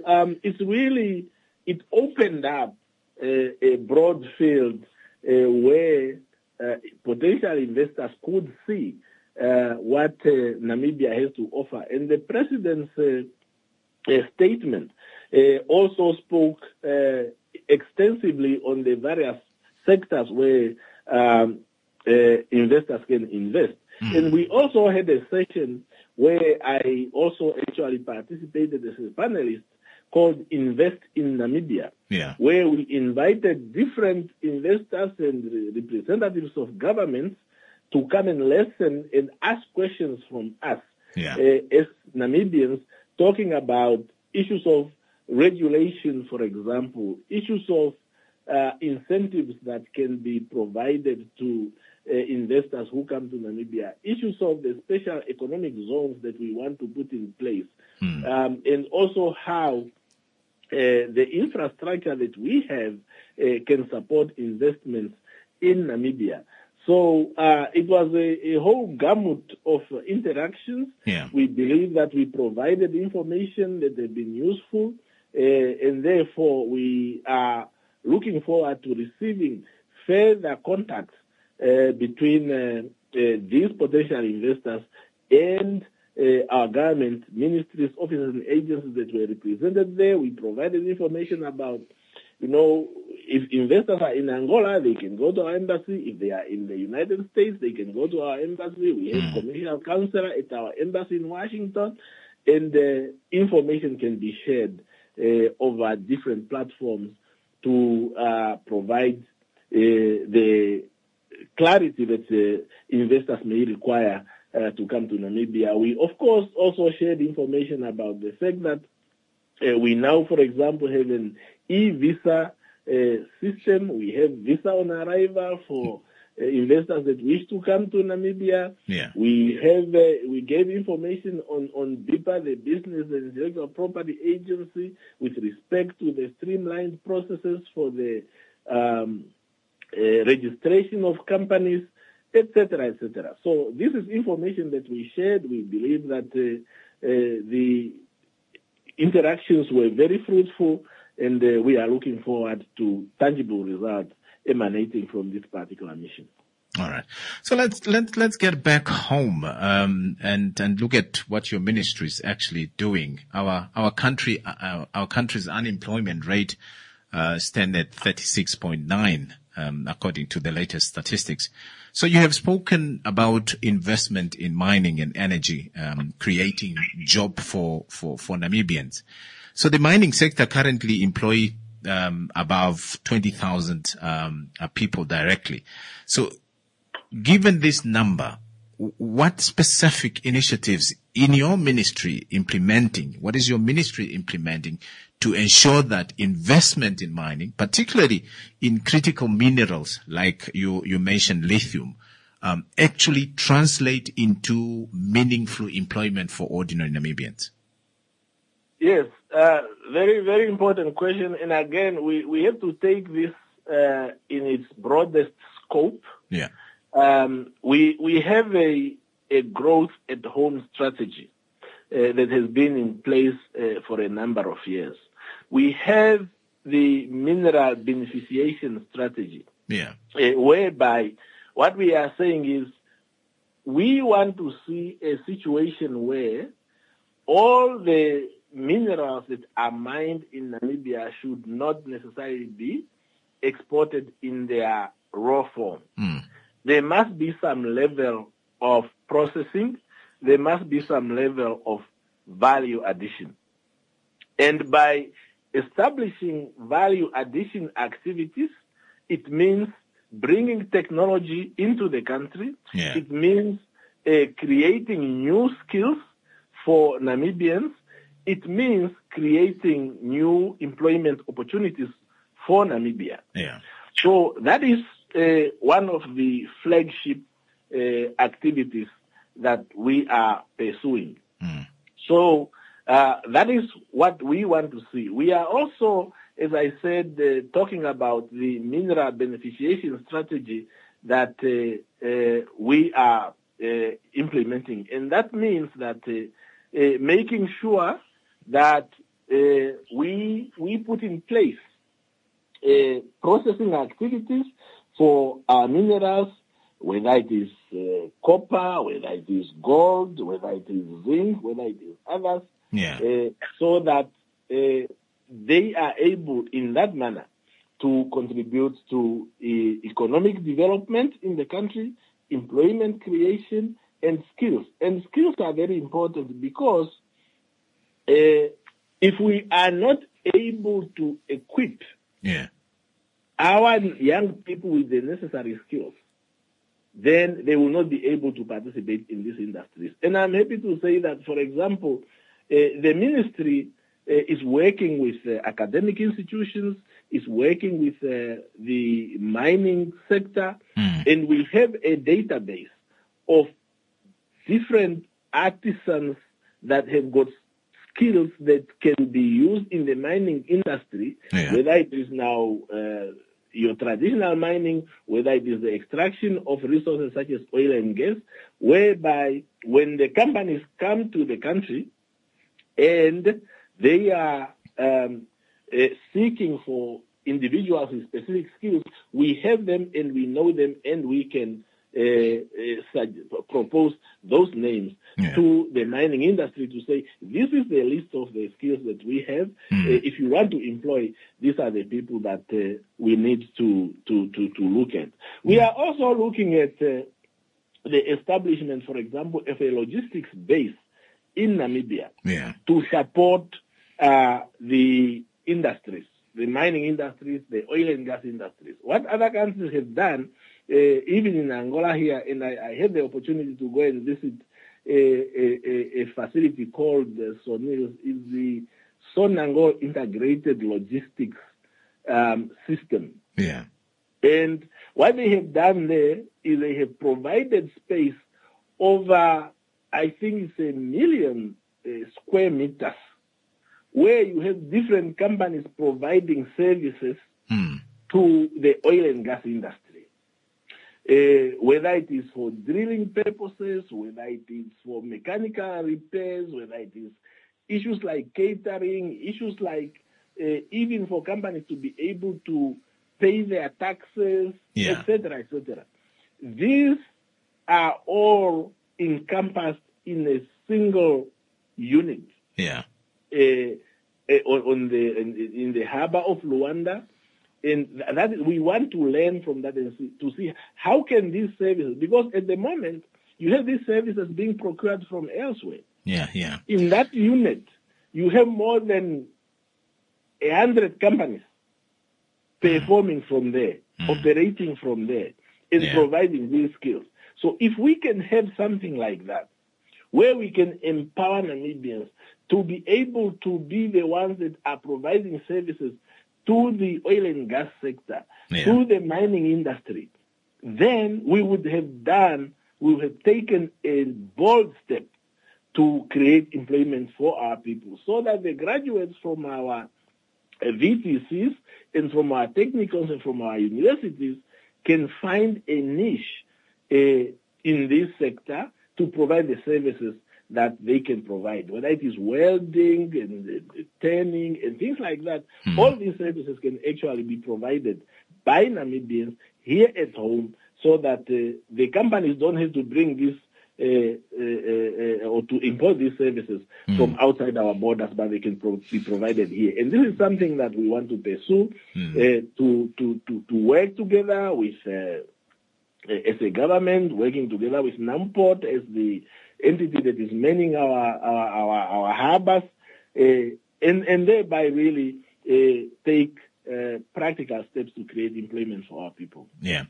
it opened up a broad field where potential investors could see what Namibia has to offer. And the president's statement also spoke extensively on the various sectors where investors can invest. And we also had a session where I also actually participated as a panelist called Invest in Namibia, where we invited different investors and representatives of governments to come and listen and ask questions from us as Namibians, talking about issues of regulation, for example, issues of incentives that can be provided to investors who come to Namibia, issues of the special economic zones that we want to put in place, and also how the infrastructure that we have can support investments in Namibia. So it was a whole gamut of interactions. We believe that we provided information that has been useful, and therefore we are looking forward to receiving further contacts between these potential investors and our government, ministries, offices, and agencies that were represented there. We provided information about, if investors are in Angola, they can go to our embassy. If they are in the United States, they can go to our embassy. We have commercial counselor at our embassy in Washington, and information can be shared over different platforms to provide the clarity that investors may require to come to Namibia. We, of course, also shared information about the fact that we now, for example, have an e-visa system. We have visa on arrival for investors that wish to come to Namibia. We gave information on BIPA, the Business and Intellectual Property Agency, with respect to the streamlined processes for the registration of companies, etc., etc. So this is information that we shared. We believe that the interactions were very fruitful, and we are looking forward to tangible results emanating from this particular mission. All right. So let's get back home and look at what your ministry is actually doing. Our country's unemployment rate stand at 36.9 according to the latest statistics. So you have spoken about investment in mining and energy, creating job for Namibians. So the mining sector currently employ above 20,000 people directly. So given this number, what specific initiatives in your ministry implementing? What is your ministry implementing to ensure that investment in mining, particularly in critical minerals like you mentioned lithium, actually translate into meaningful employment for ordinary Namibians? Yes, very, very important question. And again, we have to take this in its broadest scope. Yeah. We have a growth at home strategy that has been in place for a number of years. We have the mineral beneficiation strategy, whereby what we are saying is we want to see a situation where all the minerals that are mined in Namibia should not necessarily be exported in their raw form. There must be some level of processing. There must be some level of value addition. And by establishing value addition activities, it means bringing technology into the country. It means creating new skills for Namibians. It means creating new employment opportunities for Namibia. So that is one of the flagship activities that we are pursuing. So that is what we want to see. We are also as I said, talking about the mineral beneficiation strategy that we are implementing. And that means that making sure that we put in place processing activities for our minerals, whether it is copper, whether it is gold, whether it is zinc, whether it is others, so that they are able, in that manner, to contribute to economic development in the country, employment creation, and skills. And skills are very important because if we are not able to equip our young people with the necessary skills, then they will not be able to participate in these industries. And I'm happy to say that, for example, the ministry is working with academic institutions, is working with the mining sector, and we have a database of different artisans that have got skills that can be used in the mining industry, whether it is now your traditional mining, whether it is the extraction of resources such as oil and gas, whereby when the companies come to the country and they are seeking for individuals with specific skills, we have them and we know them, and we can propose those names to the mining industry to say, this is the list of the skills that we have. If you want to employ, these are the people that we need to look at. We are also looking at the establishment, for example, of a logistics base in Namibia to support the industries, the mining industries, the oil and gas industries. What other countries have done, even in Angola here, and I had the opportunity to go and visit a facility called SONIL, is the Sonangol Integrated Logistics System. And what they have done there is they have provided space over, I think it's 1 million square meters, where you have different companies providing services to the oil and gas industry. Whether it is for drilling purposes, whether it is for mechanical repairs, whether it is issues like catering, issues like even for companies to be able to pay their taxes, etc., etc. These are all encompassed in a single unit. In the harbor of Luanda, and that we want to learn from that and to see how can these services, because at the moment you have these services being procured from elsewhere. In that unit, you have more than 100 companies performing from there, operating from there, and providing these skills. So if we can have something like that, where we can empower Namibians to be able to be the ones that are providing services to the oil and gas sector, to the mining industry, then we would have taken a bold step to create employment for our people, so that the graduates from our VTCs and from our technicals and from our universities can find a niche in this sector to provide the services that they can provide, whether it is welding and turning and things like that. All these services can actually be provided by Namibians here at home, so that the companies don't have to bring this or to import these services from outside our borders, but they can be provided here. And this is something that we want to pursue, to work together with, as a government, working together with NAMPORT as the entity that is manning our harbors, and thereby really take practical steps to create employment for our people.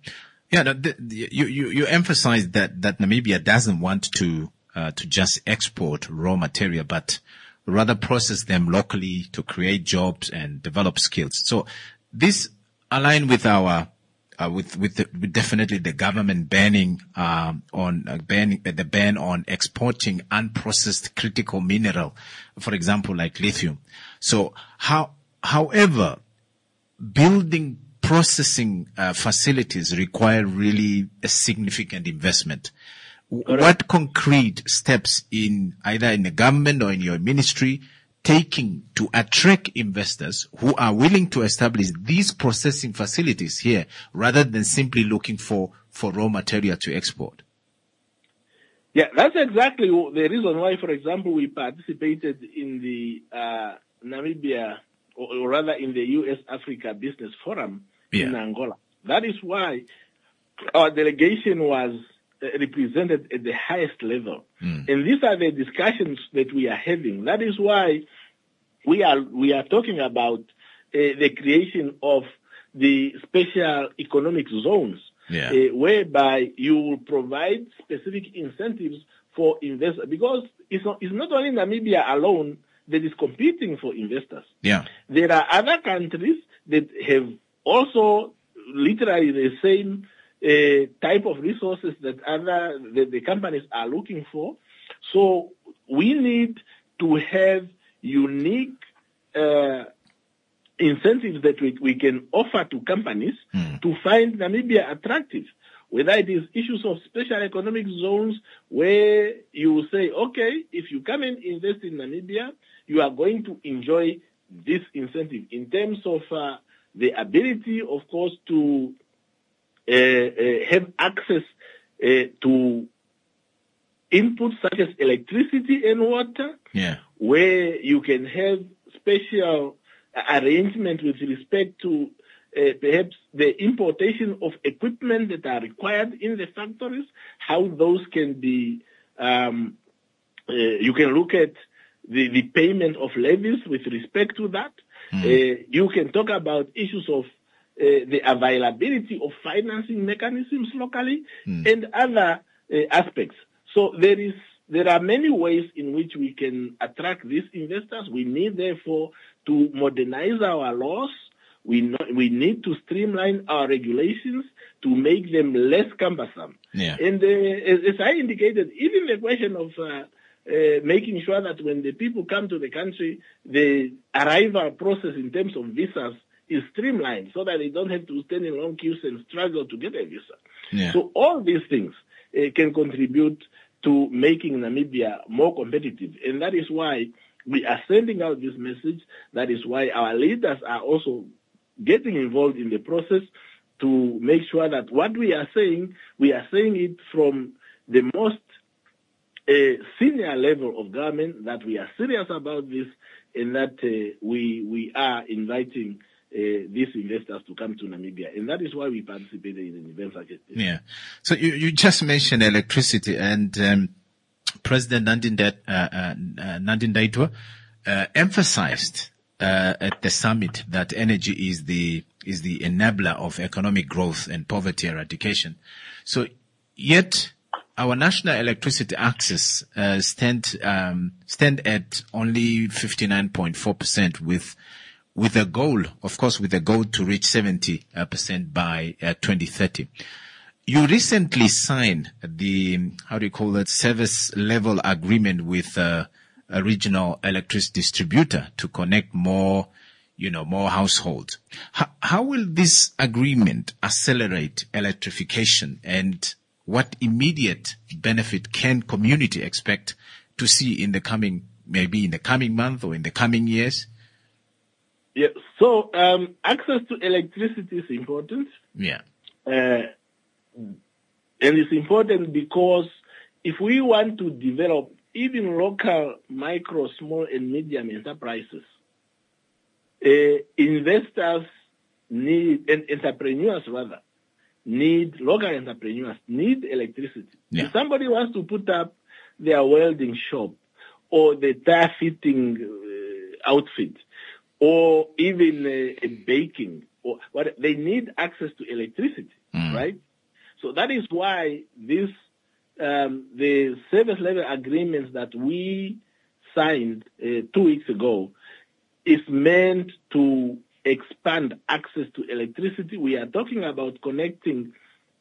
You emphasize that Namibia doesn't want to just export raw material, but rather process them locally to create jobs and develop skills. So this align with our with definitely the government banning the ban on exporting unprocessed critical mineral, for example, like lithium. So however, building processing facilities require really a significant investment. What concrete steps either in the government or in your ministry taking to attract investors who are willing to establish these processing facilities here rather than simply looking for raw material to export? Yeah, that's exactly the reason why, for example, we participated in the Namibia, or rather in the US-Africa Business Forum in Angola. That is why our delegation was represented at the highest level. And these are the discussions that we are having. That is why we are talking about the creation of the special economic zones, whereby you will provide specific incentives for investors. Because it's not only Namibia alone that is competing for investors. Yeah. There are other countries that have also literally the same type of resources that the companies are looking for. So we need to have unique incentives that we can offer to companies to find Namibia attractive. Whether it is issues of special economic zones where you will say, okay, if you come and invest in Namibia, you are going to enjoy this incentive in terms of the ability, of course, to have access to inputs such as electricity and water, where you can have special arrangement with respect to perhaps the importation of equipment that are required in the factories, how those can be, you can look at the payment of levies with respect to that. You can talk about issues of the availability of financing mechanisms locally and other aspects. So there are many ways in which we can attract these investors. We need, therefore, to modernize our laws. We need to streamline our regulations to make them less cumbersome. And as I indicated, even the question of making sure that when the people come to the country, the arrival process in terms of visas is streamlined so that they don't have to stand in long queues and struggle to get a visa. So all these things can contribute to making Namibia more competitive. And that is why we are sending out this message. That is why our leaders are also getting involved in the process to make sure that what we are saying it from the most senior level of government, that we are serious about this, and that we are inviting these investors to come to Namibia. And that is why we participated in an event like this. Yeah. So you just mentioned electricity, and President Nandine Ndaitwah emphasized at the summit that energy is the enabler of economic growth and poverty eradication. So yet our national electricity access stand at only 59.4% with a goal, of course, with a goal to reach 70% by 2030. You recently signed the, service level agreement with a regional electricity distributor to connect more households. How will this agreement accelerate electrification, and what immediate benefit can community expect to see maybe in the coming month or in the coming years? Yeah. So access to electricity is important. Yeah. And it's important because if we want to develop even local micro, small, and medium enterprises, investors need, and entrepreneurs rather, local entrepreneurs need electricity. Yeah. If somebody wants to put up their welding shop or the tire fitting outfit, or even a baking, or what, they need access to electricity, right? So that is why this the service level agreements that we signed 2 weeks ago is meant to expand access to electricity. We are talking about connecting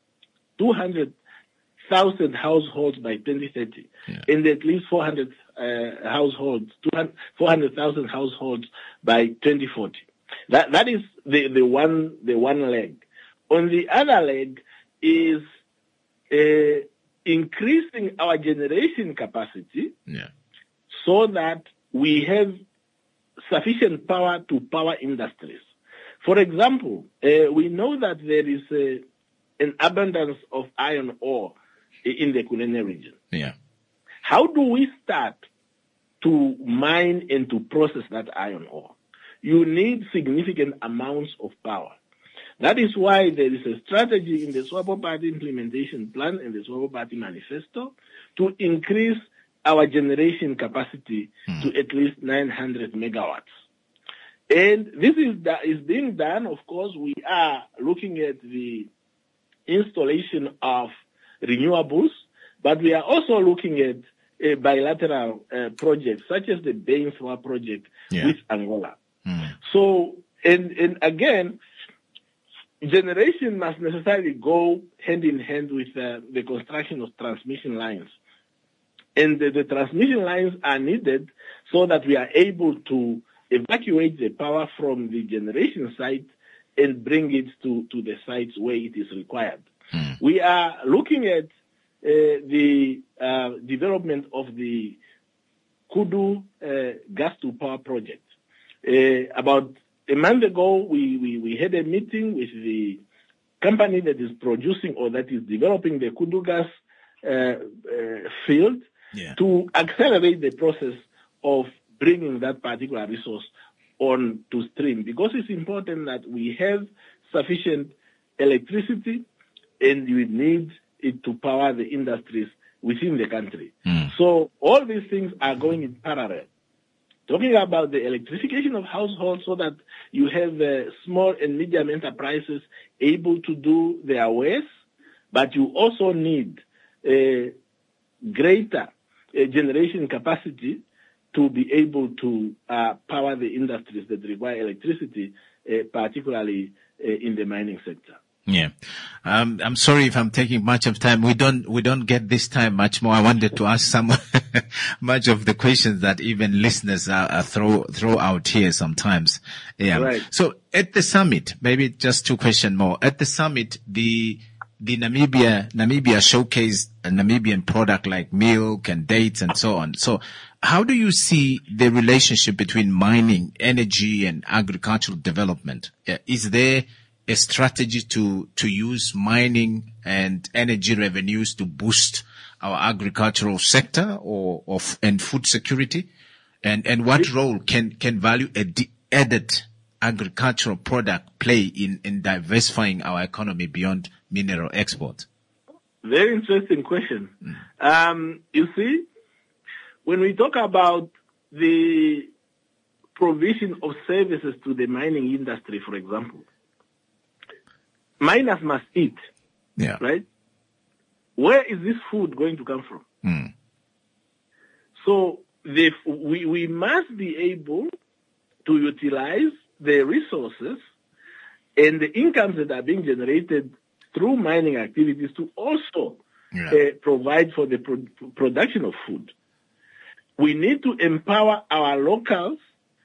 200,000 households by 2030, and at least 400,000 households by 2040. That is the one leg. On the other leg is increasing our generation capacity so that we have sufficient power to power industries. For example, we know that there is an abundance of iron ore in the Kunene region. Yeah. How do we start to mine and to process that iron ore? You need significant amounts of power. That is why there is a strategy in the SWAPO Party implementation plan and the SWAPO Party manifesto to increase our generation capacity to at least 900 megawatts. And this is being done. Of course, we are looking at the installation of renewables, but we are also looking at bilateral projects such as the Bainswa project with Angola. So, and again, generation must necessarily go hand in hand with the construction of transmission lines. And the transmission lines are needed so that we are able to evacuate the power from the generation site and bring it to the sites where it is required. We are looking at the development of the Kudu gas-to-power project. About a month ago, we had a meeting with the company that is producing or that is developing the Kudu gas field to accelerate the process of bringing that particular resource on to stream, because it's important that we have sufficient electricity and we need it to power the industries within the country. So all these things are going in parallel. Talking about the electrification of households so that you have small and medium enterprises able to do their ways, but you also need greater generation capacity to be able to power the industries that require electricity, particularly in the mining sector. Yeah. I'm sorry if I'm taking much of time. We don't get this time much more. I wanted to ask some, much of the questions that even listeners throw out here sometimes. Yeah. Right. So at the summit, maybe just two questions more. At the summit, the Namibia showcased a Namibian product like milk and dates and so on. So how do you see the relationship between mining, energy and agricultural development? Is there a strategy to use mining and energy revenues to boost our agricultural sector and food security? And what role can value added agricultural product play in diversifying our economy beyond mineral export? Very interesting question. You see, when we talk about the provision of services to the mining industry, for example, miners must eat, right? Where is this food going to come from? So we must be able to utilize the resources and the incomes that are being generated through mining activities to also provide for the production of food. We need to empower our locals,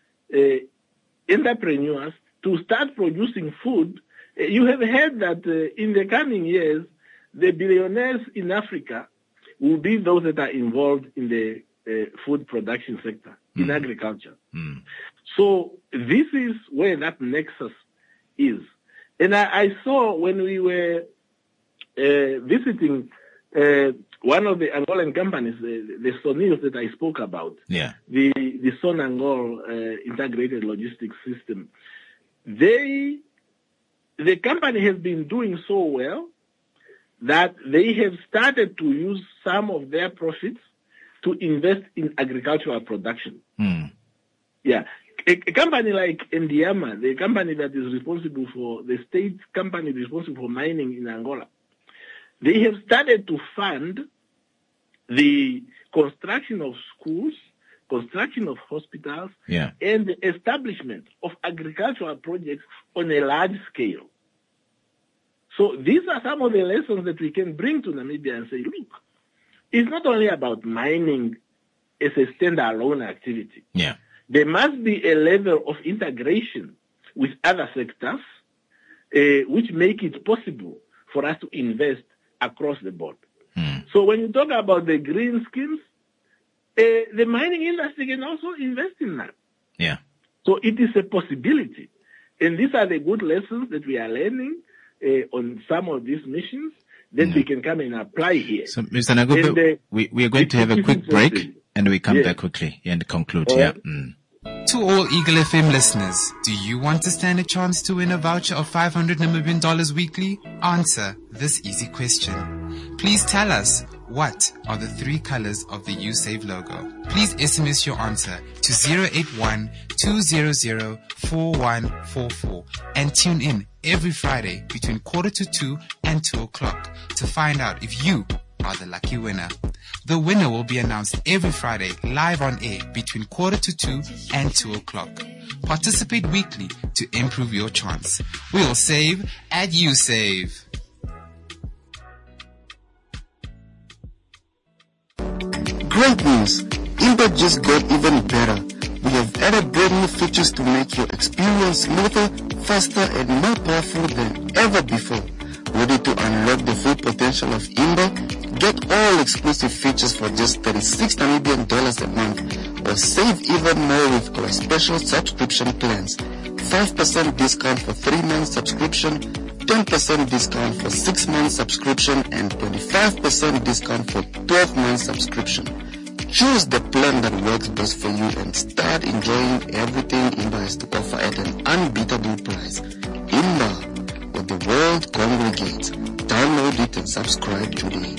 entrepreneurs, to start producing food. You have heard that in the coming years, the billionaires in Africa will be those that are involved in the food production sector, in agriculture. So this is where that nexus is. And I saw when we were visiting one of the Angolan companies, the Sonios that I spoke about, the Sonangol integrated logistics system, the company has been doing so well that they have started to use some of their profits to invest in agricultural production. Yeah. A company like Endiama, the company that is responsible for, the state company responsible for mining in Angola, they have started to fund the construction of schools, construction of hospitals, and the establishment of agricultural projects on a large scale. So these are some of the lessons that we can bring to Namibia and say, look, it's not only about mining as a standalone activity. There must be a level of integration with other sectors, which make it possible for us to invest across the board. So when you talk about the green schemes, the mining industry can also invest in that. Yeah. So it is a possibility. And these are the good lessons that we are learning on some of these missions that we can come and apply here. So, Mr. Nagube, we are going to have a quick break and we come back quickly and conclude here. To all Eagle FM listeners, do you want to stand a chance to win a voucher of $500 Namibian weekly? Answer this easy question. Please tell us, what are the 3 colors of the USAVE logo? Please SMS your answer to 081-200-4144 and tune in every Friday between 1:45 and 2 o'clock to find out if you are the lucky winner. The winner will be announced every Friday live on air between 1:45 and 2 o'clock. Participate weekly to improve your chance. We'll save at USAVE. Great news! Imba just got even better. We have added brand new features to make your experience smoother, faster and more powerful than ever before. Ready to unlock the full potential of Imba? Get all exclusive features for just $36 Namibian a month, or save even more with our special subscription plans. 5% discount for 3 months subscription, 10% discount for 6 months subscription, and 25% discount for 12 months subscription. Choose the plan that works best for you and start enjoying everything Imba has to offer at an unbeatable price. Imba, where the world congregates. Download it and subscribe today.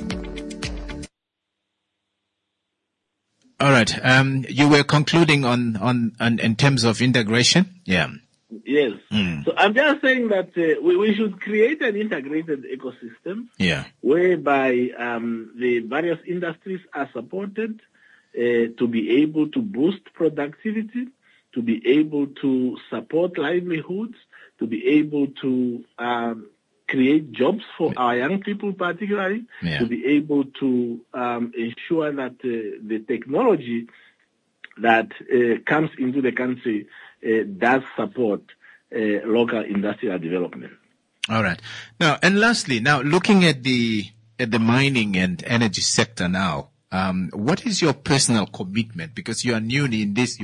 All right. You were concluding on in terms of integration. Yeah. Yes. So I'm just saying that we should create an integrated ecosystem. Yeah. Whereby the various industries are supported to be able to boost productivity, to be able to support livelihoods, to be able to create jobs for our young people particularly, to be able to ensure that the technology that comes into the country does support local industrial development. All right. Now, and lastly, now looking at the mining and energy sector now, what is your personal commitment? Because you are new in this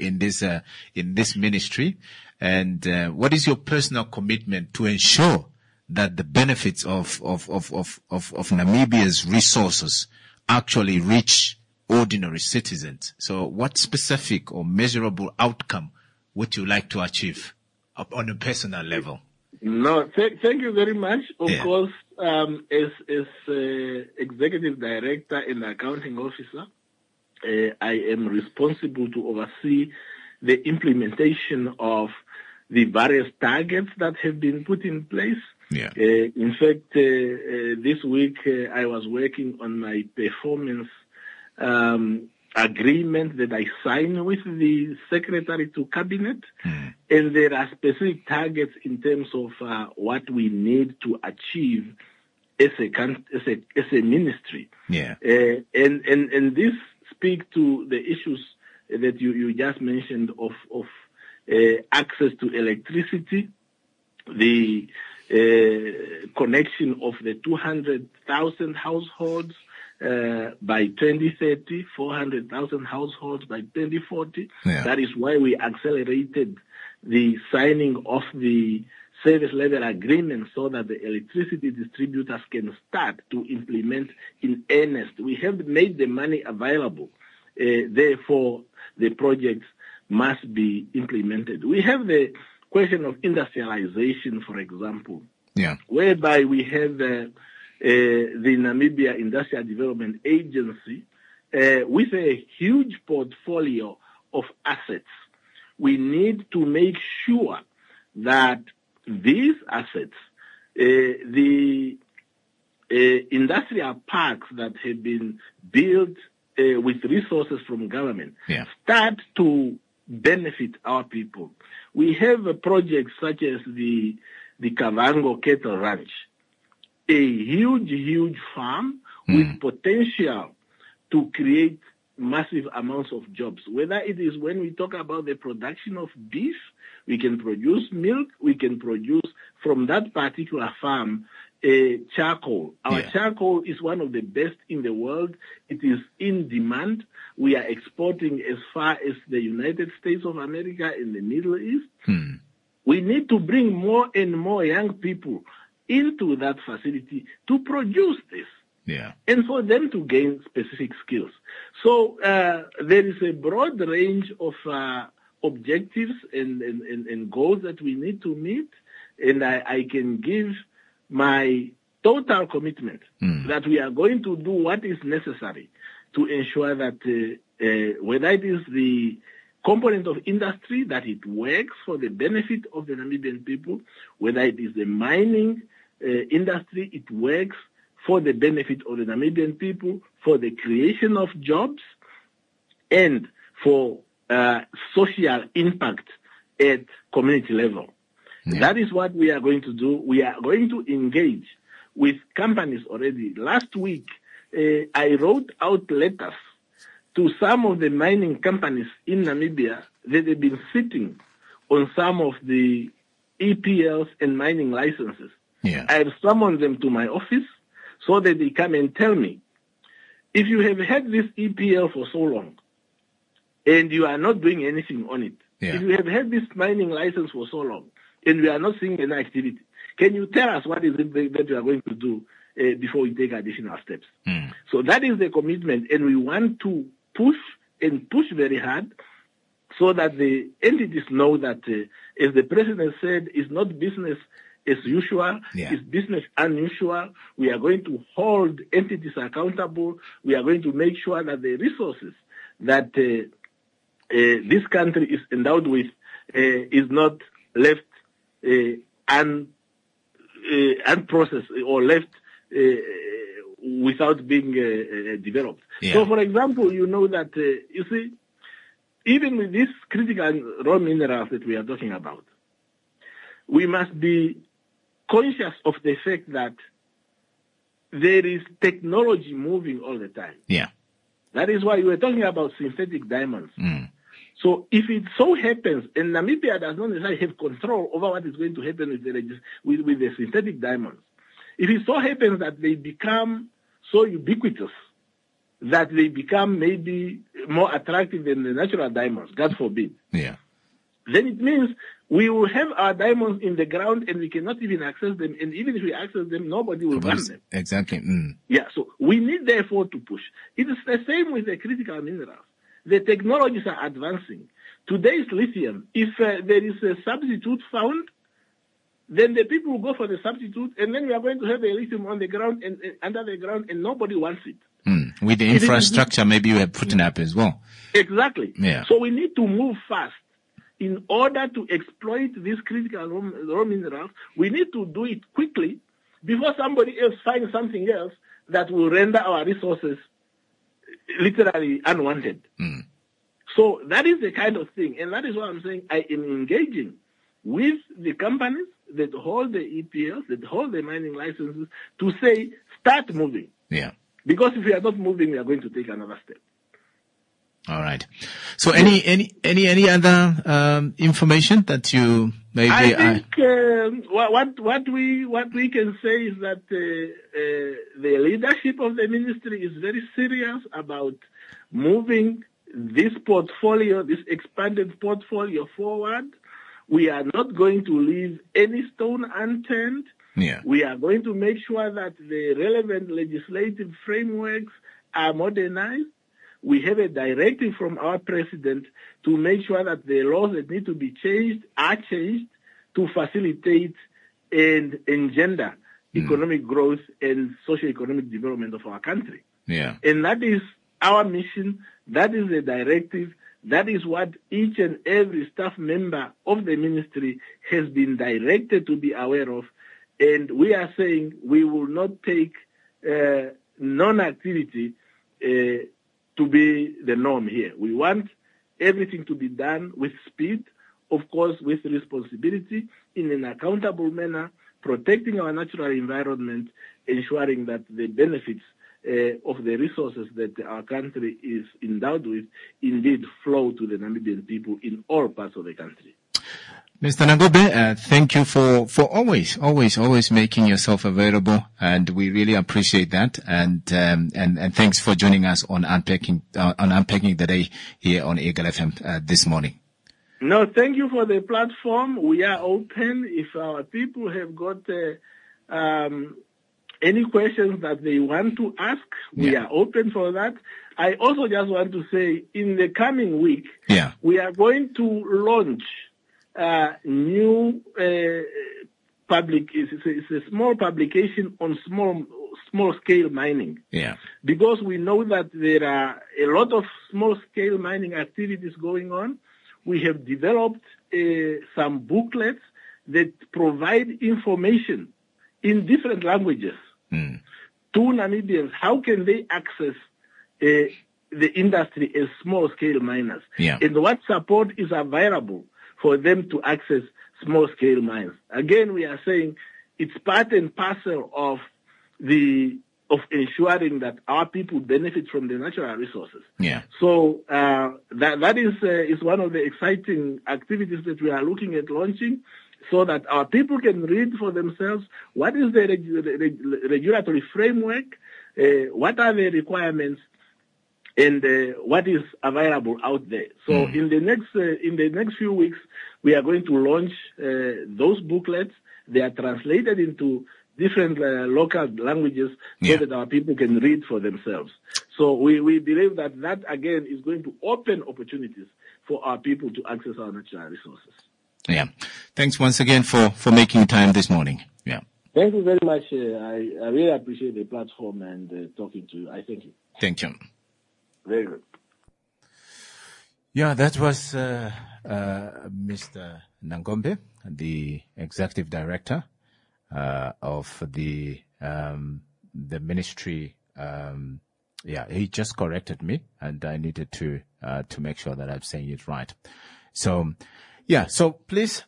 ministry, and what is your personal commitment to ensure that the benefits of Namibia's resources actually reach ordinary citizens? So, what specific or measurable outcome would you like to achieve on a personal level? No, thank you very much. Of course, as executive director and accounting officer, I am responsible to oversee the implementation of the various targets that have been put in place. Yeah. In fact, this week I was working on my performance agreement that I signed with the secretary to cabinet, and there are specific targets in terms of what we need to achieve as a ministry. Yeah. And this speaks to the issues that you just mentioned of access to electricity, the connection of the 200,000 households by 2030, 400,000 households by 2040. Yeah. That is why we accelerated the signing of the service level agreement so that the electricity distributors can start to implement in earnest. We have made the money available. Therefore, the projects must be implemented. We have the question of industrialization, for example, whereby we have the Namibia Industrial Development Agency with a huge portfolio of assets. We need to make sure that these assets, the industrial parks that have been built with resources from government, start to benefit our people. We have projects such as the Kavango Cattle Ranch, a huge farm with potential to create massive amounts of jobs. Whether it is when we talk about the production of beef, we can produce milk, we can produce from that particular farm charcoal. Our charcoal is one of the best in the world. It is in demand. We are exporting as far as the United States of America and the Middle East. We need to bring more and more young people into that facility to produce this. Yeah. And for them to gain specific skills. So there is a broad range of objectives and goals that we need to meet. And I can give my total commitment that we are going to do what is necessary to ensure that whether it is the component of industry, that it works for the benefit of the Namibian people, whether it is the mining industry, it works for the benefit of the Namibian people, for the creation of jobs, and for social impact at community level. Yeah. That is what we are going to do. We are going to engage with companies already. Last week, I wrote out letters to some of the mining companies in Namibia that have been sitting on some of the EPLs and mining licenses. Yeah. I have summoned them to my office so that they come and tell me, if you have had this EPL for so long and you are not doing anything on it, if you have had this mining license for so long and we are not seeing any activity, can you tell us what is it that you are going to do before we take additional steps? So that is the commitment, and we want to push very hard so that the entities know that, as the president said, it's not business as usual, it's business unusual. We are going to hold entities accountable. We are going to make sure that the resources that this country is endowed with is not left unprocessed or left without being developed. So, for example, you know that, you see, even with these critical raw minerals that we are talking about, we must be conscious of the fact that there is technology moving all the time. Yeah. That is why we were talking about synthetic diamonds. So if it so happens, and Namibia does not necessarily have control over what is going to happen with the synthetic diamonds, if it so happens that they become so ubiquitous that they become maybe more attractive than the natural diamonds, God forbid, then it means we will have our diamonds in the ground and we cannot even access them. And even if we access them, nobody will want them. Exactly. Yeah, so we need therefore to push. It is the same with the critical minerals. The technologies are advancing. Today's lithium, if there is a substitute found, then the people will go for the substitute, and then we are going to have a lithium on the ground and under the ground, and nobody wants it. With the infrastructure, maybe you have putting up as well. Exactly. Yeah. So we need to move fast. In order to exploit these critical raw minerals, we need to do it quickly before somebody else finds something else that will render our resources literally unwanted. So that is the kind of thing. And that is why I'm saying I am engaging with the companies that hold the EPLs, that hold the mining licenses, to say, start moving. Yeah. Because if we are not moving, we are going to take another step. All right. So any other information that you maybe? I think what we can say is that the leadership of the ministry is very serious about moving this portfolio, this expanded portfolio forward. We are not going to leave any stone unturned. Yeah. We are going to make sure that the relevant legislative frameworks are modernized. We have a directive from our president to make sure that the laws that need to be changed are changed to facilitate and engender economic growth and socio-economic development of our country. Yeah. And that is our mission. That is the directive. That is what each and every staff member of the ministry has been directed to be aware of. And we are saying we will not take non-activity to be the norm here. We want everything to be done with speed, of course, with responsibility, in an accountable manner, protecting our natural environment, ensuring that the benefits of the resources that our country is endowed with indeed flow to the Namibian people in all parts of the country. Mr. Nangombe, thank you for always making yourself available, and we really appreciate that. And thanks for joining us on Unpacking the Day here on Eagle FM this morning. No, thank you for the platform. We are open. If our people have got any questions that they want to ask, we are open for that. I also just want to say, in the coming week, we are going to launch new it's a small publication on small scale mining. Yeah. Because we know that there are a lot of small scale mining activities going on. We have developed some booklets that provide information in different languages to Namibians. How can they access the industry as small scale miners? And what support is available for them to access small-scale mines. Again, we are saying it's part and parcel of ensuring that our people benefit from the natural resources. Yeah. So that is one of the exciting activities that we are looking at launching, so that our people can read for themselves what is the regulatory framework, what are the requirements, and what is available out there. So in the next few weeks, we are going to launch those booklets. They are translated into different local languages so that our people can read for themselves. So we believe that again is going to open opportunities for our people to access our natural resources. Yeah. Thanks once again for making time this morning. Yeah. Thank you very much. I really appreciate the platform and talking to you. I thank you. Thank you. Very good. Yeah, that was Mr. Nangombe, the executive director of the ministry. He just corrected me, and I needed to make sure that I'm saying it right. So, so please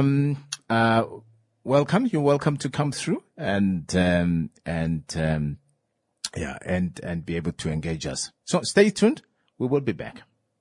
welcome. You're welcome to come through and be able to engage us. So stay tuned. We will be back.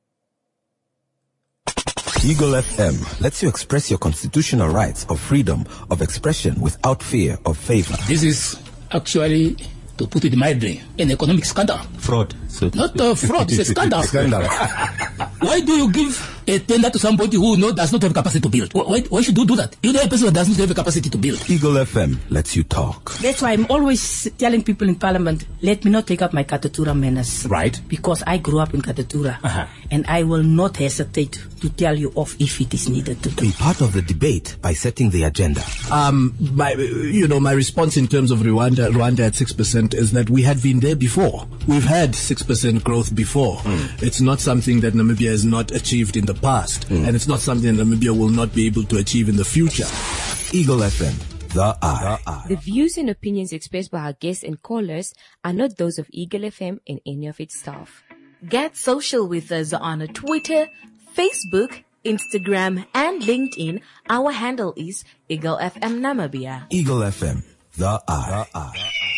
Eagle FM lets you express your constitutional rights of freedom of expression without fear of favor. This is actually, to put it mildly, an economic scandal. Fraud. Not fraud, it's a scandal. Why do you give a tender to somebody who does not have capacity to build? Why should you do that? You know a person who does not have a capacity to build. Eagle FM lets you talk. That's why I'm always telling people in Parliament, let me not take up my Katatura manners. Right. Because I grew up in Katatura. And I will not hesitate to tell you off if it is needed to do. Be part of the debate by setting the agenda. My response in terms of Rwanda at 6% is that we had been there before. We've had 6% growth before. It's not something that Namibia has not achieved in the past. And it's not something that Namibia will not be able to achieve in the future. Eagle FM, the eye. The views and opinions expressed by our guests and callers are not those of Eagle FM and any of its staff. Get social with us on Twitter, Facebook, Instagram, and LinkedIn. Our handle is Eagle FM Namibia. Eagle FM, the eye.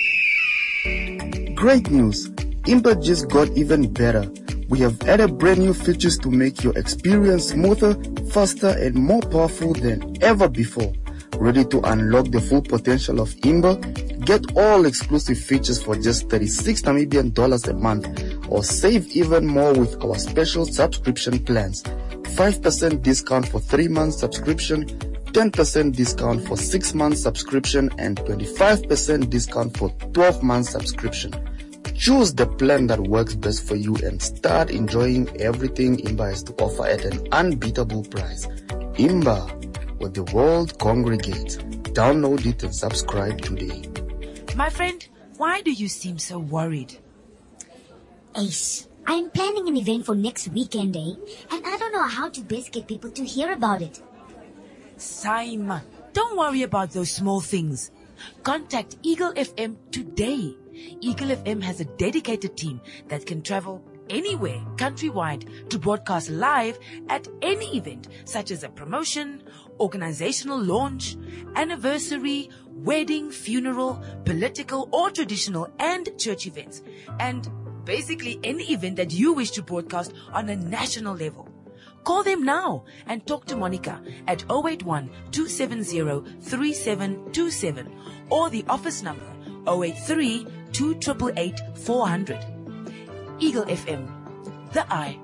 Great news! Imba just got even better. We have added brand new features to make your experience smoother, faster, and more powerful than ever before. Ready to unlock the full potential of Imba? Get all exclusive features for just 36 Namibian dollars a month, or save even more with our special subscription plans. 5% discount for 3 months subscription, 10% discount for 6 months subscription, and 25% discount for 12 months subscription. Choose the plan that works best for you and start enjoying everything Imba has to offer at an unbeatable price. Imba, where the world congregates. Download it and subscribe today. My friend, why do you seem so worried? Ace, I'm planning an event for next weekend, and I don't know how to best get people to hear about it. Simon, don't worry about those small things. Contact Eagle FM today. Eagle FM has a dedicated team that can travel anywhere countrywide to broadcast live at any event, such as a promotion, organizational launch, anniversary, wedding, funeral, political or traditional and church events, and basically any event that you wish to broadcast on a national level. Call them now and talk to Monica at 081 270 3727 or the office number 083 2888 400. Eagle FM, the eye.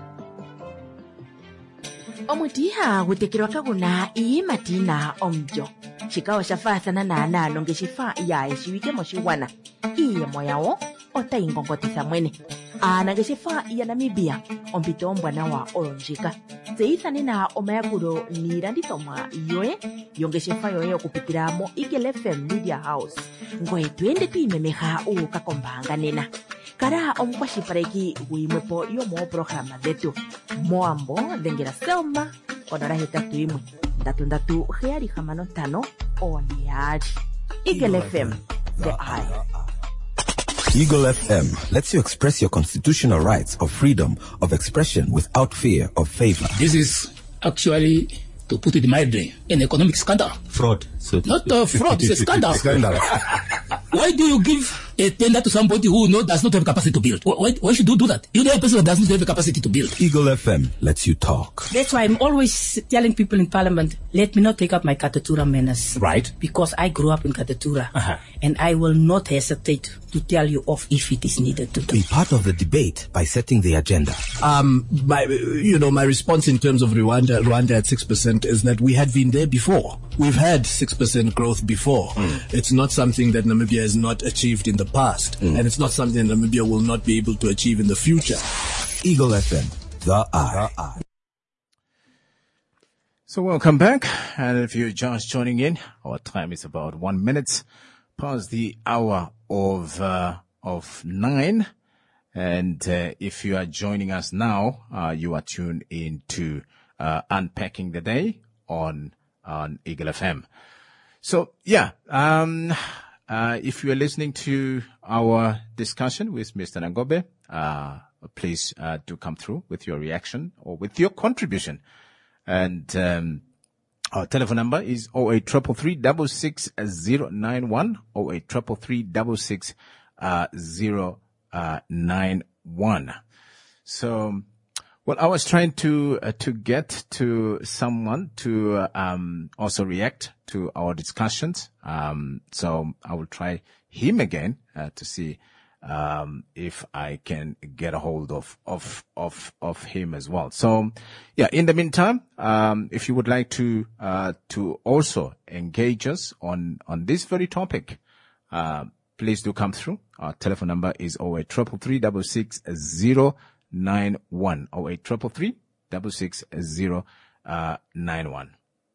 Omutiha gutekirwa kaguna ii matina omjo. Shikawa shafathana na analo ngeshifa iya eshiwike moshiwana. Iye moyawo ota ingongotisa mwene. Ana ngeshifa iya Namibia ompito mbwana wa olonjika. Zeithane na omayakuro nirandithomwa yoe yongeshifa yoe okupitira mo Eagle FM Media House. Ngoe twende tuimemeha ukakombanga nena. Kara omukwashipareki guimwepo yomo programa dhetu. Moambo dhengera Selma onora hetatu imwe. Ndatu heari hamano tano oniari. Eagle FM, the eye. Eagle FM lets you express your constitutional rights of freedom of expression without fear of favor. This is actually, to put it mildly, an economic scandal. Fraud. So not fraud, it's a scandal. Why do you give a tender to somebody who does not have capacity to build? Why should you do that? You know a person that does not have the capacity to build. Eagle FM lets you talk. That's why I'm always telling people in Parliament, let me not take up my Katatura manners. Right. Because I grew up in Katatura. And I will not hesitate to tell you off if it is needed to. Be part of the debate by setting the agenda. My response in terms of Rwanda at 6% is that we had been there before. We've had 6% growth before. It's not something that Namibia has not achieved in the past. And it's not something Namibia will not be able to achieve in the future. Eagle FM, the eye. So welcome back. And if you're just joining in, our time is about 1 minute past the hour of 9. And if you are joining us now, you are tuned into Unpacking the Day on Eagle FM. So yeah, if you are listening to our discussion with Mr. Nangobe, please do come through with your reaction or with your contribution. And our telephone number is 08333 66091, 08333 66091. So, well, I was trying to get to someone to also react to our discussions. So I will try him again to see if I can get a hold of him as well. So yeah, in the meantime, if you would like to also engage us on this very topic, please do come through. Our telephone number is 08333 66091, 08333 66091.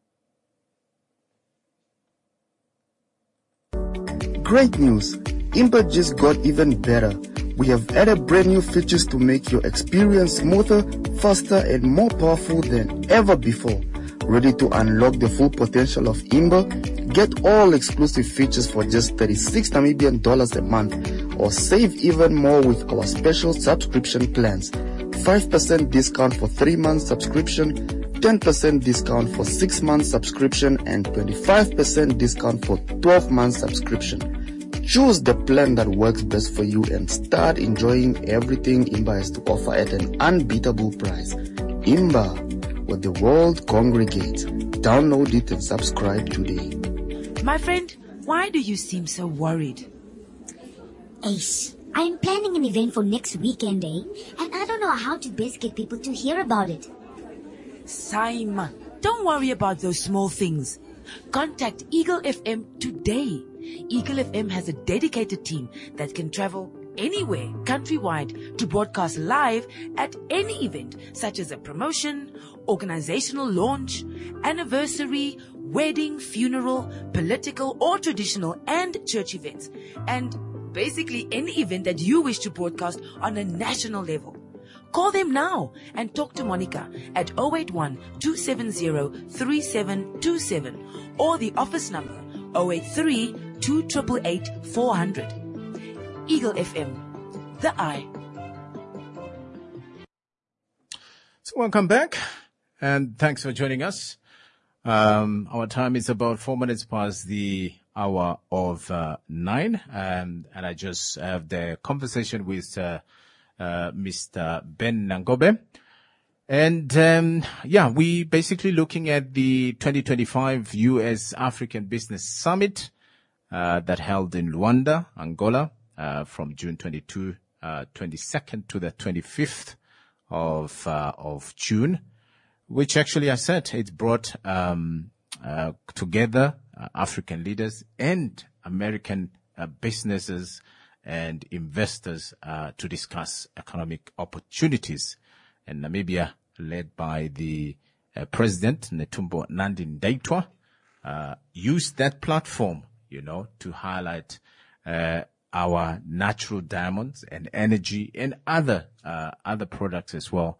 Great news! Imba just got even better. We have added brand new features to make your experience smoother, faster, and more powerful than ever before. Ready to unlock the full potential of Imba? Get all exclusive features for just 36 Namibian dollars a month, or save even more with our special subscription plans. 5% discount for 3 months subscription, 10% discount for 6 months subscription, and 25% discount for 12 months subscription. Choose the plan that works best for you and start enjoying everything Imba has to offer at an unbeatable price. Imba, where the world congregates. Download it and subscribe today. My friend, why do you seem so worried? Ace, I'm planning an event for next weekend, and I don't know how to best get people to hear about it. Simon, don't worry about those small things. Contact Eagle FM today. Eagle FM has a dedicated team that can travel anywhere countrywide to broadcast live at any event, such as a promotion, organizational launch, anniversary, wedding, funeral, political or traditional and church events, and basically any event that you wish to broadcast on a national level. Call them now and talk to Monica at 081 270 3727 or the office number 083 2888 400. Eagle FM, the eye. So welcome back and thanks for joining us. Our time is about 4 minutes past the hour of 9, and I just have the conversation with Mr. Ben Nangobe. And we basically looking at the 2025 U.S. African Business Summit that held in Luanda, Angola, from June 22nd to the 25th of June, which actually, I said, it brought together African leaders and American businesses and investors to discuss economic opportunities. And Namibia, led by the President Netumbo Nandi-Ndaitwah, used that platform, to highlight our natural diamonds and energy and other products as well,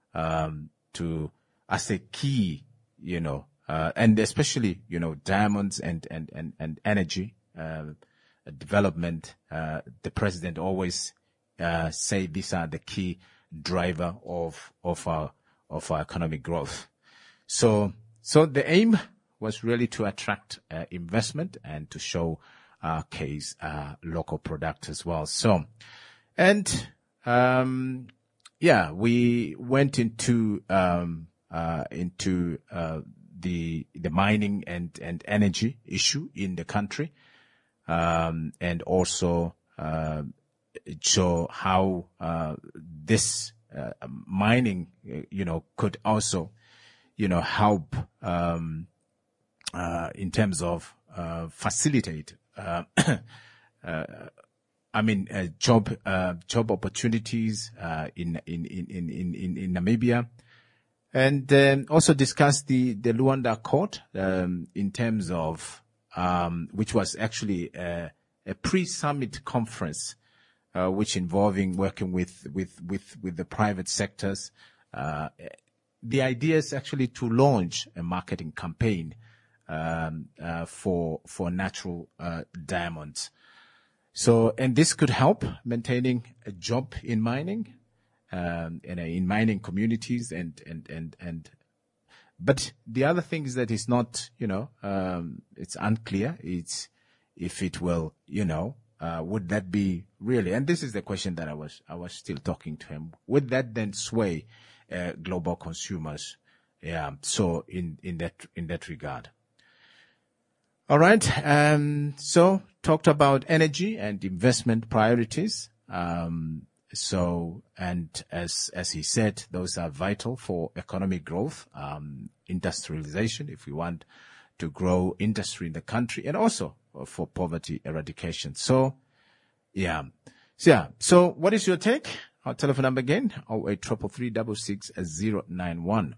as a key, and especially, diamonds and energy development. The President always say these are the key driver of our economic growth. So the aim was really to attract investment and to show our case local product as well. So, and we went into the mining and energy issue in the country, and also show how this mining, could also, help in terms of facilitate, job opportunities in Namibia, and also discuss the Luanda Accord in terms of which was actually a pre-summit conference, which involving working with the private sectors. The idea is actually to launch a marketing campaign for natural diamonds. So, and this could help maintaining a job in mining, in mining communities, but the other thing is that it's not, it's unclear. It's if it will, would that be really? And this is the question that I was still talking to him. Would that then sway global consumers? Yeah. So in that regard. All right. So talked about energy and investment priorities. So, and as he said, those are vital for economic growth, industrialization, if we want to grow industry in the country, and also for poverty eradication. So, yeah. So what is your take? Our telephone number again, 0833366091,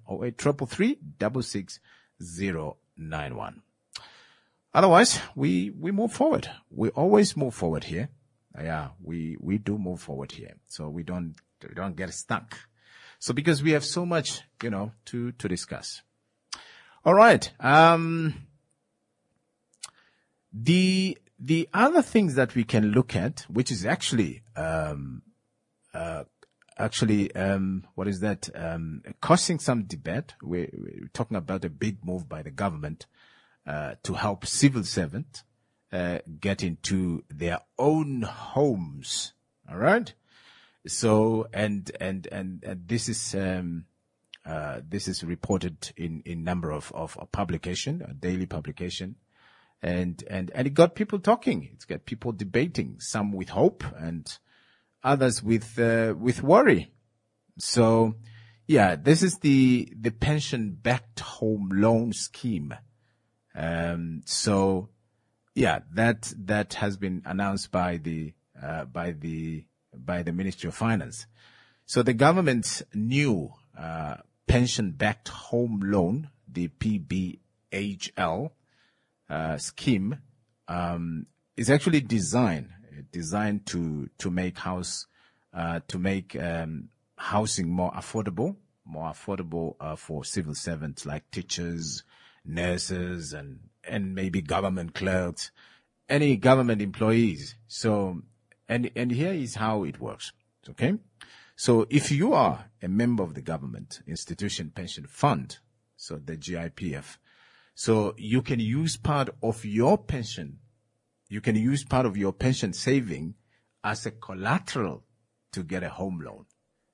0833366091. Otherwise, we move forward. We always move forward here. Yeah, we do move forward here. So we don't get stuck. So because we have so much, to discuss. All right. The other things that we can look at, which is actually, what is that? Causing some debate. We're talking about a big move by the government, to help civil servants get into their own homes. All right. So, and this is reported in number of publication, a daily publication. And it got people talking. It's got people debating, some with hope and others with worry. So, yeah, this is the pension-backed home loan scheme. So, yeah, that has been announced by the Ministry of Finance. So the government's new pension-backed home loan, the PBHL scheme, is actually designed to make housing more affordable for civil servants like teachers, nurses, and maybe government clerks, any government employees. So, and here is how it works. Okay. So if you are a member of the government institution pension fund, so the GIPF, so you can use part of your pension You can use part of your pension saving as a collateral to get a home loan.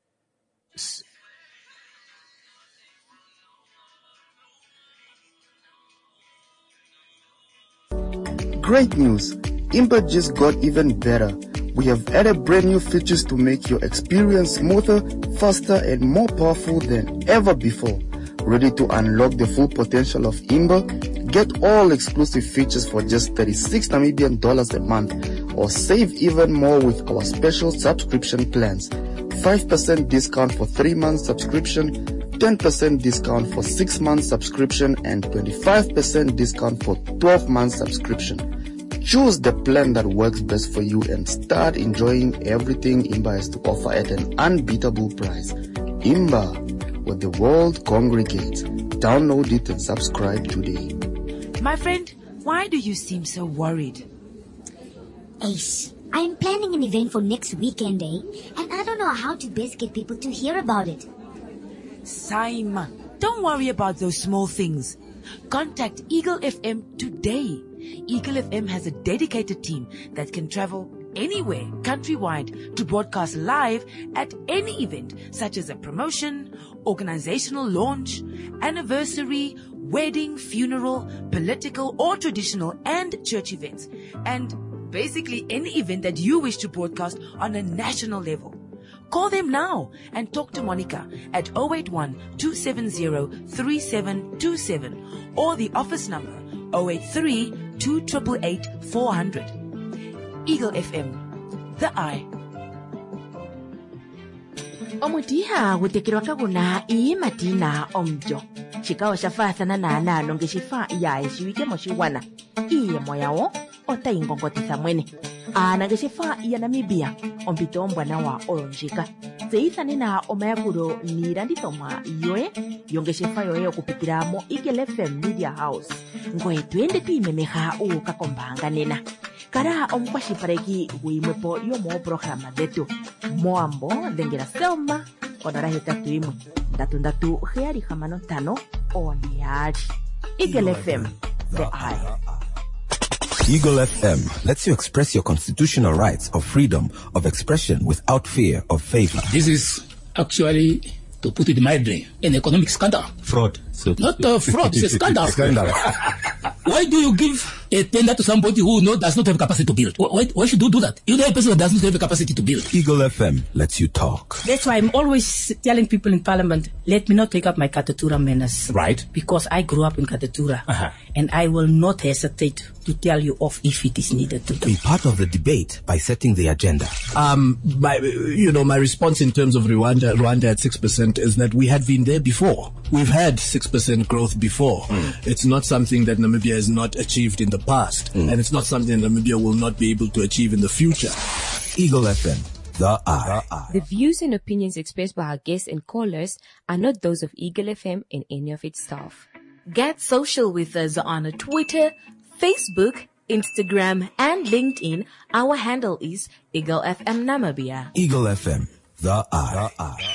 Great news! Imba just got even better. We have added brand new features to make your experience smoother, faster, and more powerful than ever before. Ready to unlock the full potential of Imba? Get all exclusive features for just 36 Namibian dollars a month, or save even more with our special subscription plans. 5% discount for 3 months subscription, 10% discount for 6 months subscription, and 25% discount for 12 months subscription. Choose the plan that works best for you and start enjoying everything Imba has to offer at an unbeatable price. Imba, where the world congregates. Download it and subscribe today. My friend, why do you seem so worried? Ace, I'm planning an event for next weekend, and I don't know how to best get people to hear about it. Simon, don't worry about those small things. Contact Eagle FM today. Eagle FM has a dedicated team that can travel anywhere countrywide to broadcast live at any event, such as a promotion, organizational launch, anniversary, wedding, funeral, political or traditional and church events, and basically any event that you wish to broadcast on a national level. Call them now and talk to Monica at 081-270-3727 or the office number 083-288-400. Eagle FM, the eye. Omutiha gutekirwa kaguna ii matina omjo. Chikao shafathana na analo ngeshifa ya eshiwike moshiwana. Iye moyawo ota ingongotitha mwene. Ana ngeshifa ya Namibia ompito mbwana wa olonjika. Zeithane na omayakuro nirandithomwa yoe yongeshifa yoe okupitira mo Eagle FM Media House. Ngoe twende tuimemeha ukakombanga nena. Kara omkwashipareki guimwepo yomo programa detu. Moambo dengera selma onara hetatu imwe. Ndatu heari hamano tano oniari. Eagle FM, the eye. Eagle FM lets you express your constitutional rights of freedom of expression without fear of favor. This is actually, to put it mildly, an economic scandal. Fraud. So not fraud, it's a scandal. Scandal. Why do you give a tender to somebody who does not have capacity to build? Why should you do that? You know a person that does not have the capacity to build. Eagle FM lets you talk. That's why I'm always telling people in Parliament, let me not take up my Katatura manners. Right. Because I grew up in Katatura. And I will not hesitate to tell you off if it is needed to. Be part of the debate by setting the agenda. My response in terms of Rwanda at 6% is that we had been there before. We've had 6% growth before. It's not something that Namibia has not achieved in the past. And it's not something Namibia will not be able to achieve in the future. Eagle FM, the eye. The views and opinions expressed by our guests and callers are not those of Eagle FM and any of its staff. Get social with us on Twitter, Facebook, Instagram, and LinkedIn. Our handle is Eagle FM Namibia. Eagle FM, the eye.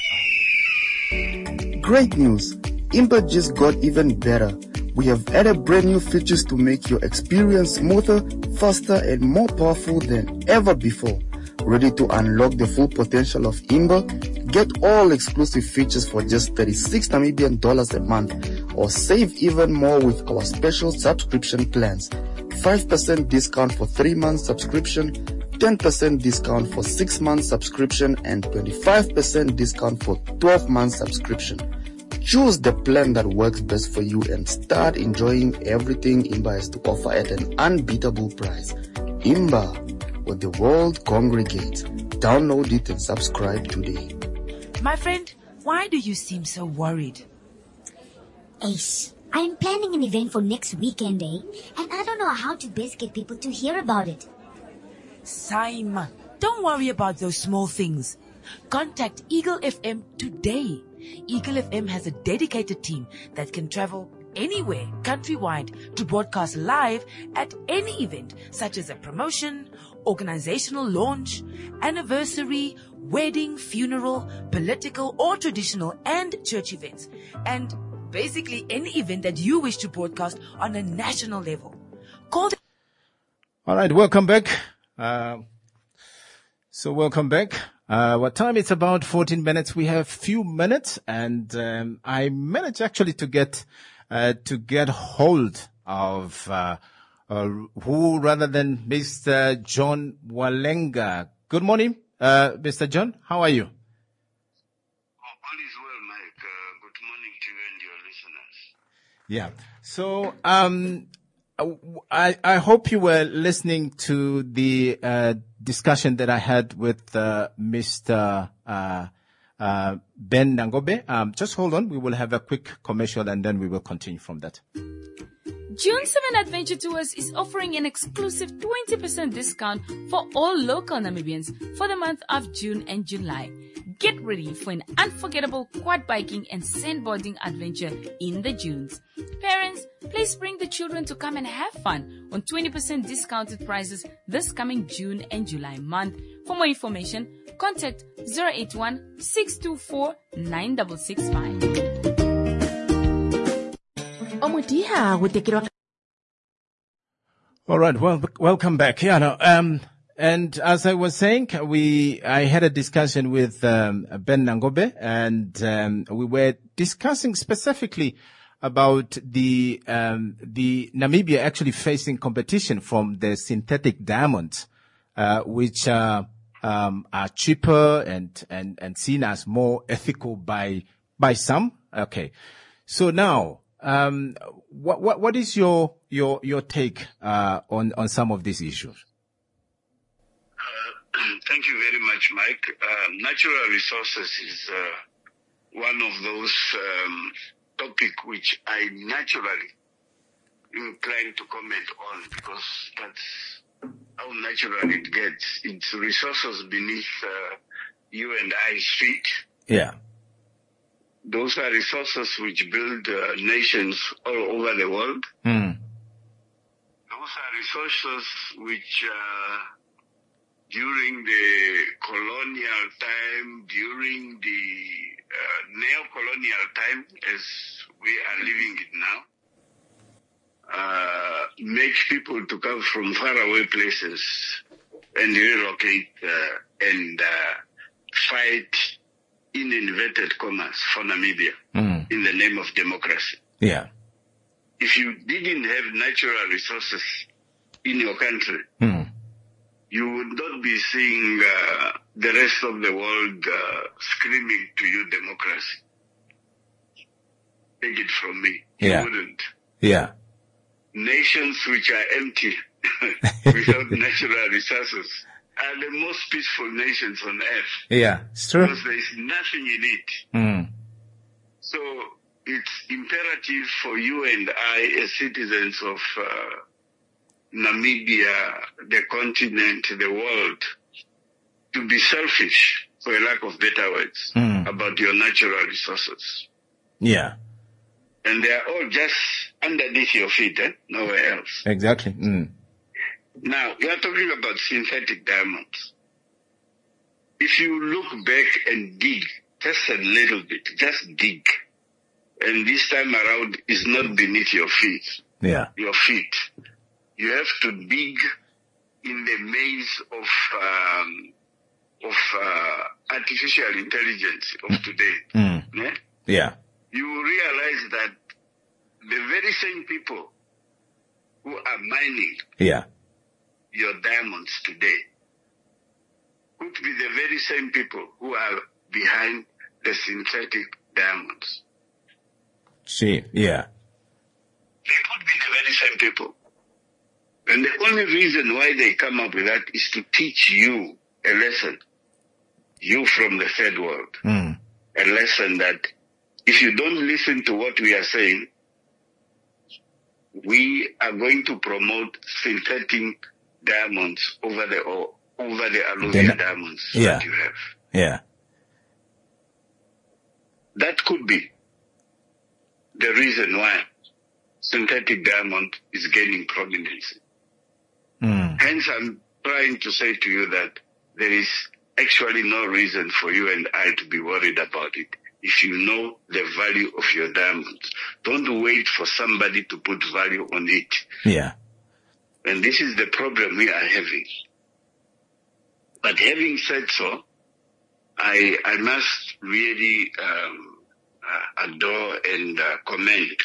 Great news! Imba just got even better. We have added brand new features to make your experience smoother, faster, and more powerful than ever before. Ready to unlock the full potential of Imba? Get all exclusive features for just 36 Namibian dollars a month, or save even more with our special subscription plans. 5% discount for 3 months subscription, 10% discount for 6 months subscription, and 25% discount for 12 months subscription. Choose the plan that works best for you and start enjoying everything Imba has to offer at an unbeatable price. Imba, where the world congregates. Download it and subscribe today. My friend, why do you seem so worried? Ace, I'm planning an event for next weekend, and I don't know how to best get people to hear about it. Simon, don't worry about those small things. Contact Eagle FM today. Eagle FM has a dedicated team that can travel anywhere countrywide to broadcast live at any event, such as a promotion, organizational launch, anniversary, wedding, funeral, political or traditional and church events, and basically any event that you wish to broadcast on a national level. Call them. All right, welcome back. Welcome back. What time? It's about 14 minutes. We have few minutes, and I managed actually to get hold of who rather than Mr. John Walenga. Good morning, Mr. John. How are you? All is well, Mike. Good morning to you and your listeners. Yeah. So, I hope you were listening to the discussion that I had with Mr. Ben Nangobe. Just hold on. We will have a quick commercial and then we will continue from that. June 7 Adventure Tours is offering an exclusive 20% discount for all local Namibians for the month of June and July. Get ready for an unforgettable quad biking and sandboarding adventure in the Dunes. Parents, please bring the children to come and have fun on 20% discounted prices this coming June and July month. For more information, contact 081 624 9665. All right. Well, welcome back. Yeah. No, and as I was saying, I had a discussion with Ben Nangobe, and we were discussing specifically about the Namibia actually facing competition from the synthetic diamonds, which are cheaper and seen as more ethical by some. Okay. So now, what is your take on some of these issues? Thank you very much, Mike. Natural resources is one of those topics which I naturally inclined to comment on, because that's how natural it gets. It's resources beneath you and I's feet. Yeah. Those are resources which build nations all over the world. Mm. Those are resources which, during the colonial time, during the neo-colonial time, as we are living it now, make people to come from faraway places and relocate and fight, in inverted commas, for Namibia in the name of democracy. Yeah. If you didn't have natural resources in your country, you would not be seeing the rest of the world screaming to you democracy. Take it from me. Yeah. You wouldn't. Yeah. Nations which are empty without natural resources are the most peaceful nations on earth. Yeah, it's true. Because there is nothing in it. So it's imperative for you and I, as citizens of Namibia, the continent, the world, to be selfish, for a lack of better words, about your natural resources. Yeah. And they are all just underneath your feet, nowhere else. Exactly. Now, we are talking about synthetic diamonds. If you look back and dig just a little bit, just dig, and this time around is not beneath your feet. Yeah. Your feet. You have to dig in the maze of artificial intelligence of today. Yeah. You will realize that the very same people who are mining your diamonds today could be the very same people who are behind the synthetic diamonds. See, yeah. They could be the very same people. And the only reason why they come up with that is to teach you a lesson. You from the third world. A lesson that if you don't listen to what we are saying, we are going to promote synthetic diamonds over the alluvial diamonds that you have. Yeah. That could be the reason why synthetic diamond is gaining prominence. Hence, I'm trying to say to you that there is actually no reason for you and I to be worried about it. If you know the value of your diamonds, don't wait for somebody to put value on it. Yeah. And this is the problem we are having. But having said so, I must really adore and commend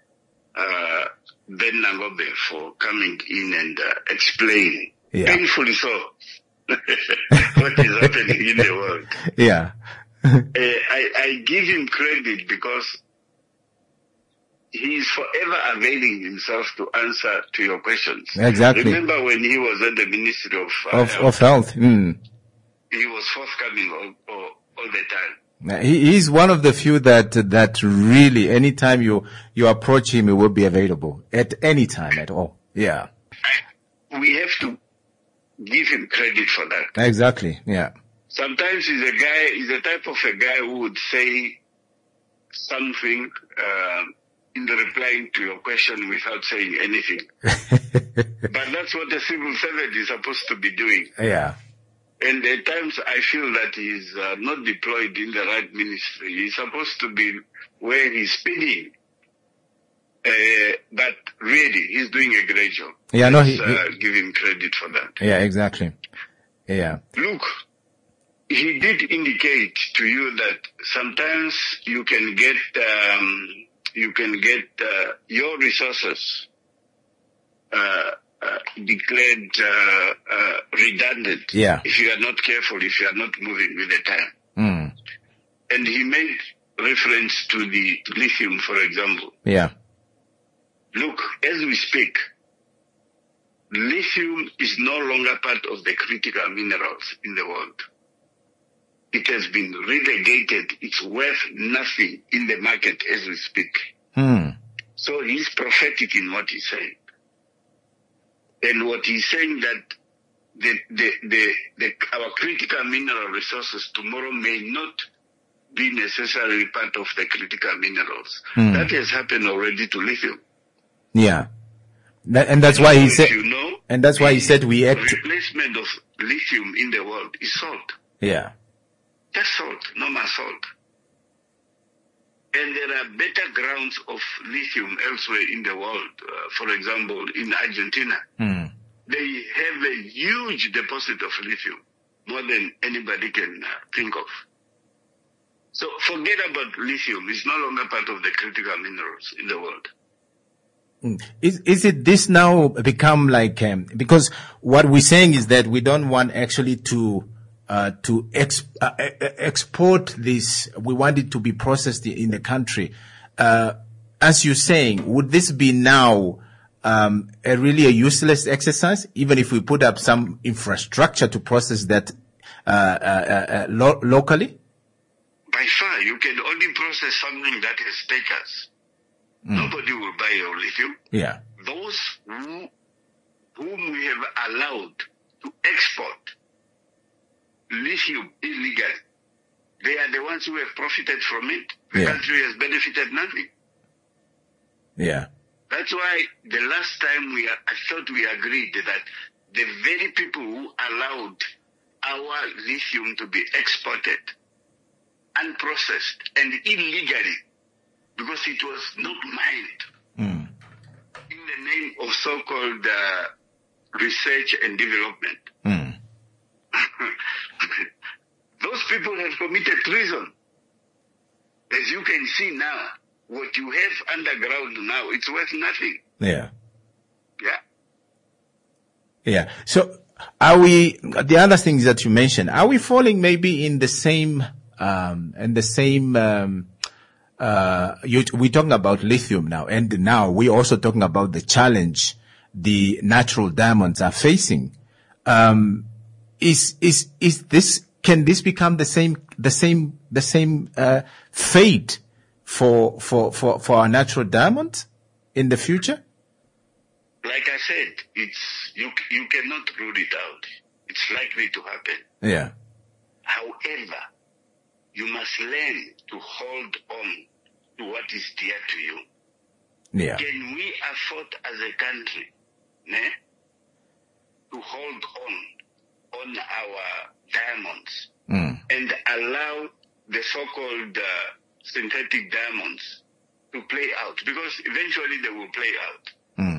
Ben Nangobe for coming in and explaining, painfully so, what is happening in the world. Yeah. I give him credit because he is forever availing himself to answer to your questions. Exactly. Remember when he was at the Ministry of Health? Mm. He was forthcoming all the time. He's one of the few that really, anytime you approach him, he will be available at any time at all. Yeah. We have to give him credit for that. Exactly. Yeah. Sometimes he's a type of a guy who would say something in the replying to your question without saying anything. But that's what a civil servant is supposed to be doing. Yeah. And at times I feel that he's not deployed in the right ministry. He's supposed to be where he's spinning. But really, he's doing a great job. Yeah, no, give him credit for that. Yeah, exactly. Yeah. Look, he did indicate to you that sometimes you can get your resources declared redundant if you are not careful, if you are not moving with the time. Mm. And he made reference to the lithium, for example. Yeah. Look, as we speak, lithium is no longer part of the critical minerals in the world. It has been relegated. It's worth nothing in the market as we speak. Mm. So he's prophetic in what he's saying. And what he's saying that our critical mineral resources tomorrow may not be necessarily part of the critical minerals. Mm. That has happened already to lithium. Yeah. And that's why he said, and that's why he said we act. Replacement of lithium in the world is salt. Yeah. Just salt, normal salt. And there are better grounds of lithium elsewhere in the world. For example, in Argentina, they have a huge deposit of lithium, more than anybody can think of. So forget about lithium. It's no longer part of the critical minerals in the world. Is it this now become like, because what we're saying is that we don't want actually to export this. We want it to be processed in the country. As you're saying, would this be now really a useless exercise, even if we put up some infrastructure to process that locally? By far, you can only process something that has takers. Nobody will buy your lithium. Yeah. Those whom we have allowed to export lithium illegally, they are the ones who have profited from it. The country has benefited nothing. Yeah. That's why the last time I thought we agreed that the very people who allowed our lithium to be exported, unprocessed and illegally, because it was not mined, in the name of so-called research and development. Those people have committed treason. As you can see now, what you have underground now, it's worth nothing. Yeah. Yeah. Yeah. So are we, the other things that you mentioned, are we falling maybe in the same, we're talking about lithium now, and now we're also talking about the challenge the natural diamonds are facing. Is this, can this become the same fate for our natural diamonds in the future? Like I said, you cannot rule it out. It's likely to happen. Yeah. However, you must learn to hold on to what is dear to you. Yeah. Can we afford as a country to hold on our diamonds and allow the so-called synthetic diamonds to play out? Because eventually they will play out. People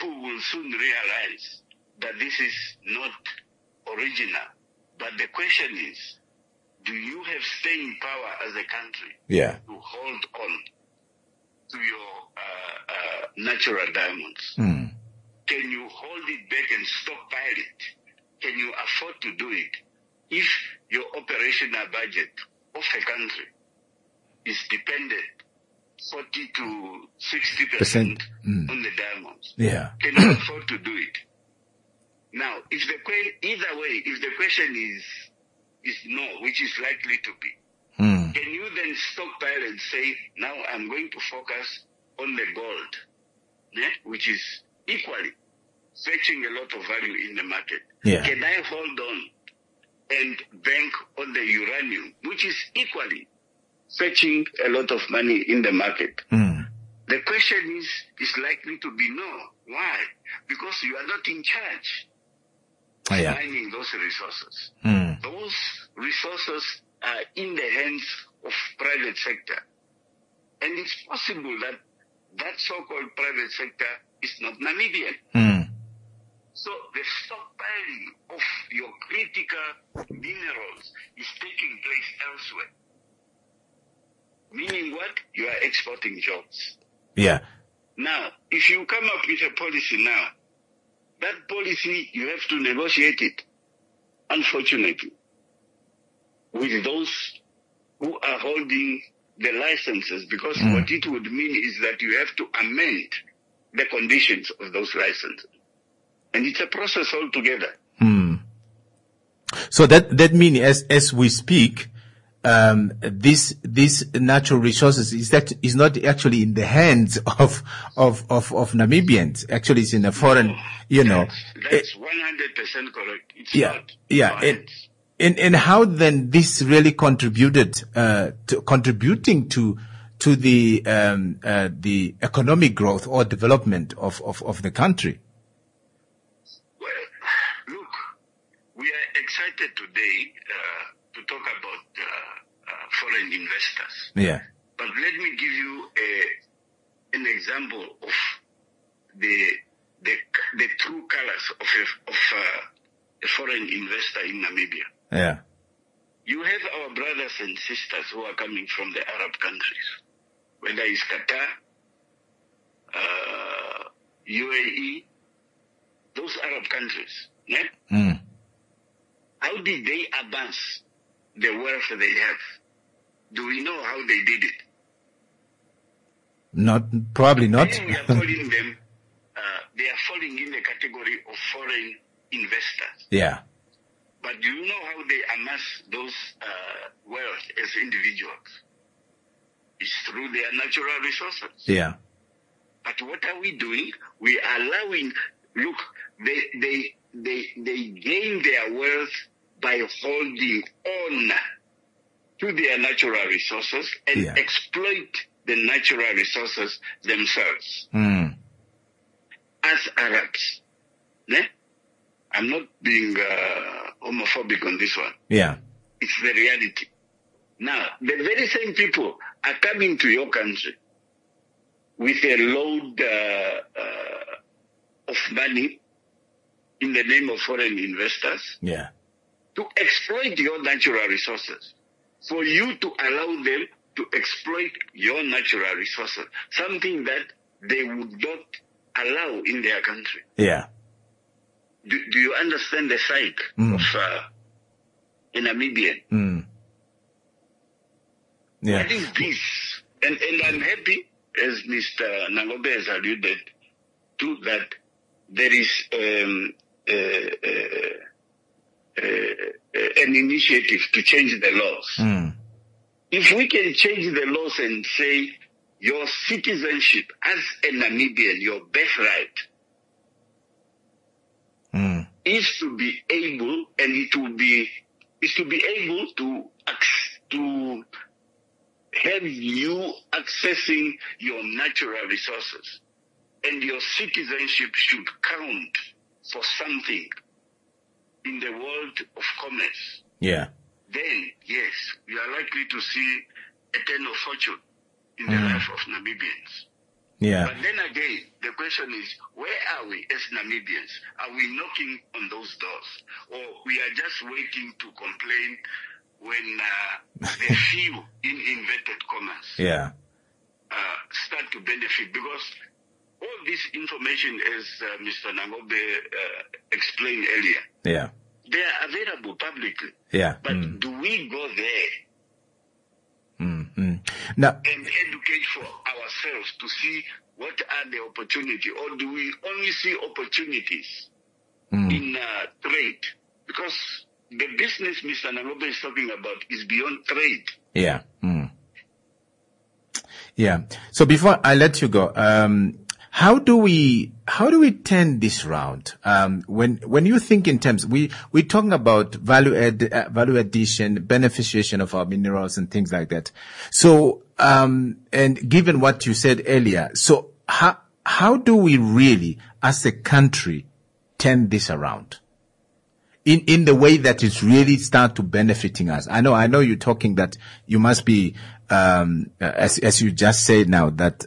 people will soon realize that this is not original. But the question is, do you have staying power as a country Yeah. to hold on to your natural diamonds? Can you hold it back and stockpile it? Can you afford to do it if your operational budget of a country is dependent 40 to 60% on the diamonds? Yeah. Can you afford to do it? Now, if the question is no, which is likely to be, can you then stockpile and say, now I'm going to focus on the gold, which is equally fetching a lot of value in the market? Yeah. Can I hold on and bank on the uranium, which is equally fetching a lot of money in the market? The question is likely to be no. Why? Because you are not in charge of mining those resources. Those resources are in the hands of private sector. And it's possible that that so-called private sector is not Namibian. So the stockpiling of your critical minerals is taking place elsewhere. Meaning what? You are exporting jobs. Yeah. Now, if you come up with a policy now, that policy, you have to negotiate it, unfortunately, with those who are holding the licenses, because what it would mean is that you have to amend the conditions of those licenses. And it's a process altogether. So that means as we speak, these natural resources is not actually in the hands of Namibians. Actually, it's in a foreign, That's 100% correct. It's not. Yeah. And how then this really contributing to the economic growth or development of the country? We are excited today to talk about foreign investors. Yeah. But let me give you an example of the true colors of a foreign investor in Namibia. Yeah. You have our brothers and sisters who are coming from the Arab countries, whether it's Qatar, UAE, those Arab countries. Yeah? How did they amass the wealth they have? Do we know how they did it? Probably not. We are calling them, they are falling in the category of foreign investors. Yeah. But do you know how they amass those wealth as individuals? It's through their natural resources. Yeah. But what are we doing? We are allowing, look, they gain their wealth by holding on to their natural resources and exploit the natural resources themselves. As Arabs. Ne? I'm not being homophobic on this one. Yeah. It's the reality. Now, the very same people are coming to your country with a load of money in the name of foreign investors. Yeah. To exploit your natural resources, for you to allow them to exploit your natural resources, something that they would not allow in their country. Yeah. Do you understand the psyche of a Namibian? Yeah. What is this? And I'm happy, as Mr. Nangobe has alluded to, that there is an initiative to change the laws. If we can change the laws and say your citizenship as a Namibian, your birthright, is to be able, and it will be, is to be able to have you accessing your natural resources, and your citizenship should count for something in the world of commerce. Yeah. Then, yes, we are likely to see a turn of fortune in the life of Namibians. Yeah. But then again, the question is, where are we as Namibians? Are we knocking on those doors? Or we are just waiting to complain when the few, in inverted commas, start to benefit? Because all this information, as Mr. Nangobe explained earlier, they are available publicly. But do we go there now, and educate for ourselves to see what are the opportunity, or do we only see opportunities in trade? Because the business Mr. Nangobe is talking about is beyond trade. So before I let you go, how do we turn this round? When you think in terms, we're talking about value addition, beneficiation of our minerals and things like that. So, and given what you said earlier, so how do we really, as a country, turn this around? In the way that it really start to benefiting us. I know you're talking that you must be, as you just said now, that,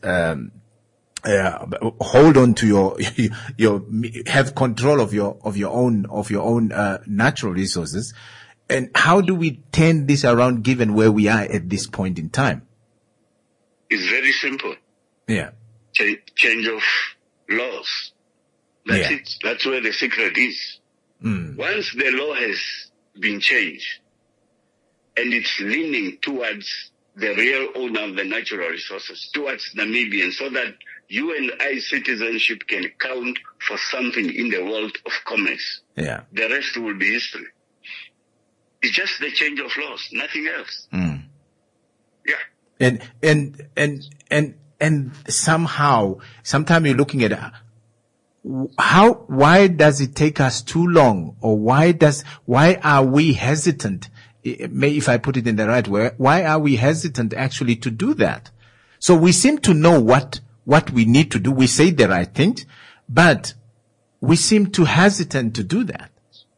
hold on to your have control of your own natural resources. And how do we turn this around given where we are at this point in time? It's very simple. Change of laws. That's it. That's where the secret is. Once the law has been changed and it's leaning towards the real owner of the natural resources, towards Namibians, so that you and I citizenship can count for something in the world of commerce. The rest will be history. It's just the change of laws, nothing else. And somehow, sometimes you're looking at why does it take us too long, or why are we hesitant? If I put it in the right way, why are we hesitant actually to do that? So we seem to know what we need to do. We say the right things, but we seem too hesitant to do that.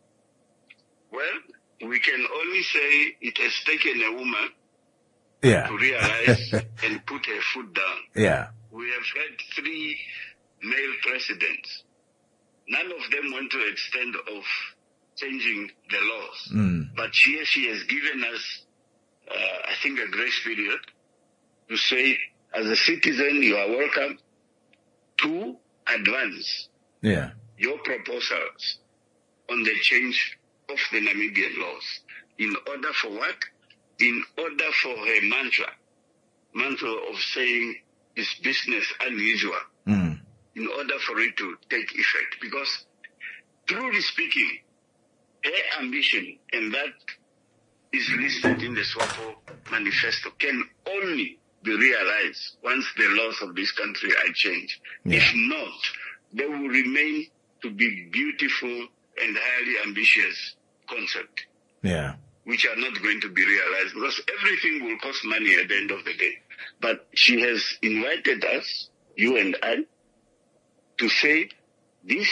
Well, we can only say it has taken a woman to realize and put her foot down. We have had 3 male presidents. None of them went to the extent of changing the laws. But she has given us, I think, a grace period to say, as a citizen, you are welcome to advance your proposals on the change of the Namibian laws. In order for what? In order for her mantra of saying it's business unusual, in order for it to take effect. Because, truly speaking, her ambition, and that is listed in the SWAPO manifesto, can only be realized once the laws of this country are changed. If not, they will remain to be beautiful and highly ambitious concepts, which are not going to be realized, because everything will cost money at the end of the day. But she has invited us, you and I, to say, this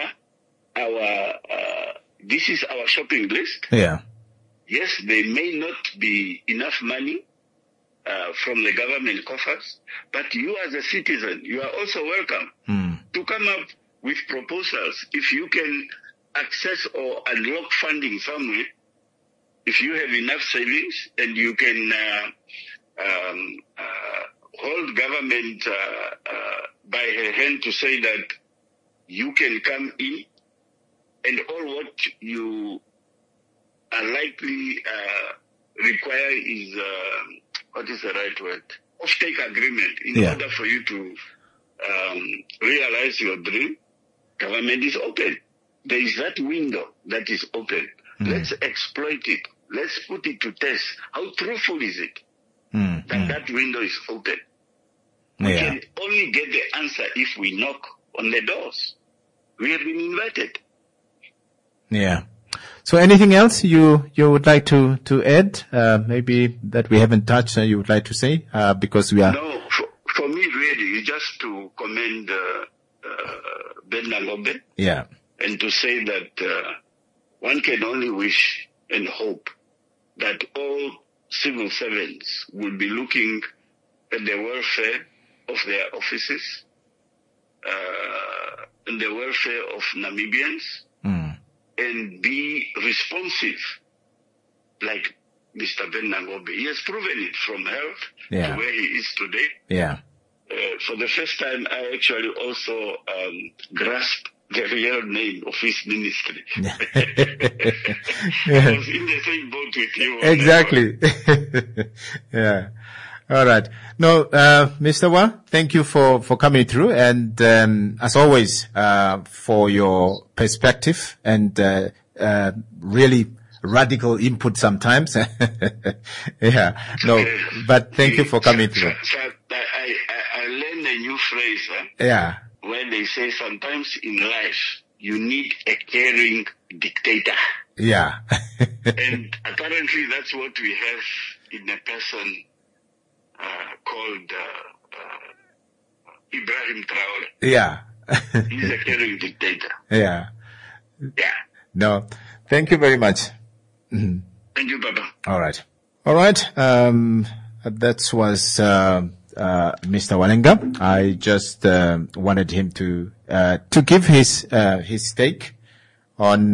is our shopping list. Yes, there may not be enough money from the government coffers, but you as a citizen, you are also welcome to come up with proposals. If you can access or unlock funding somewhere, if you have enough savings and you can hold government by her hand to say that you can come in, and all what you are likely require is, what is the right word? Off-take agreement in order for you to realize your dream. Government is open. There is that window that is open. Let's exploit it. Let's put it to test. How truthful is it that window is open? We can only get the answer if we knock on the doors. We have been invited. So anything else you would like to add? Maybe that we haven't touched, you would like to say? Because we are... No, for me really, just to commend Ben Nangobe. And to say that one can only wish and hope that all civil servants will be looking at the welfare of their offices, in the welfare of Namibians, and be responsive, like Mr. Ben Nangobe. He has proven it from health to where he is today. Yeah. For the first time, I actually also grasped the real name of his ministry. I was in the same boat with you. Exactly. Yeah. All right. No, Mr. Wa, thank you for coming through, and as always, for your perspective and really radical input sometimes. Yeah. No, but thank you for coming through. I learned a new phrase. Yeah. Where they say sometimes in life you need a caring dictator. Yeah. And apparently that's what we have in a person called Ibrahim Traore. Yeah. He's a caring dictator. Yeah. Yeah. No, thank you very much. Thank you, Baba. All right. All right. That was Mr. Walenga. I just wanted him to give his take on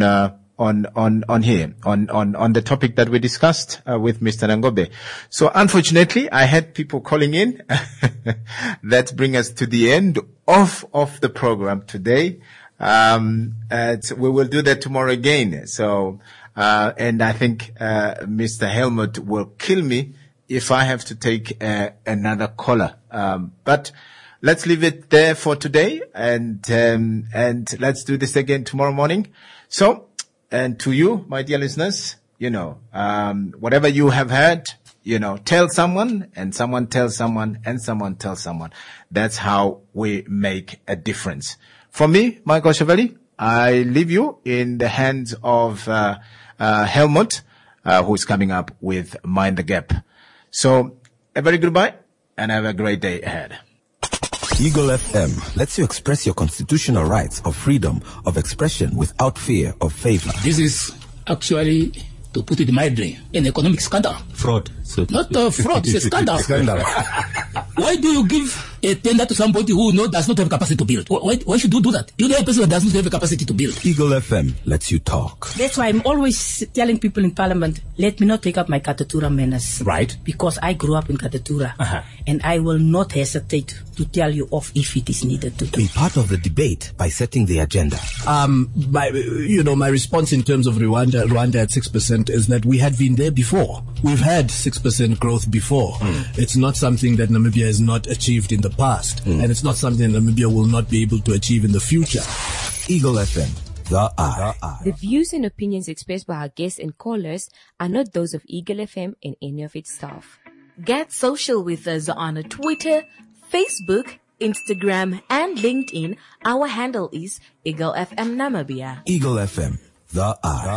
the topic that we discussed with Mr. Nangobe. So unfortunately, I had people calling in. That brings us to the end of the program today. And we will do that tomorrow again. So, and I think Mr. Helmut will kill me if I have to take another caller. But let's leave it there for today, and let's do this again tomorrow morning. So, and to you, my dear listeners, whatever you have heard, tell someone, and someone tells someone, and someone tells someone. That's how we make a difference. For me, Michael Shavelli, I leave you in the hands of Helmut, who's coming up with Mind the Gap. So, a very goodbye, and have a great day ahead. Eagle FM lets you express your constitutional rights of freedom of expression without fear of favor. This is actually, to put it mildly, an economic scandal. Fraud. So not fraud, it's a scandal. Scandal. Why do you give a tender to somebody who does not have capacity to build? Why should you do that? You're the person that does not have a capacity to build. Eagle FM lets you talk. That's why I'm always telling people in Parliament, let me not take up my Katatura manners. Right. Because I grew up in Katatura. And I will not hesitate to tell you off if it is needed to do. Be part of the debate by setting the agenda. My response in terms of Rwanda at 6% is that we had been there before. We've had 6% growth before. It's not something that Namibia has not achieved in the past. And it's not something that Namibia will not be able to achieve in the future. Eagle FM, the eye. The views and opinions expressed by our guests and callers are not those of Eagle FM and any of its staff. Get social with us on Twitter, Facebook, Instagram, and LinkedIn. Our handle is Eagle FM Namibia. Eagle FM, the eye.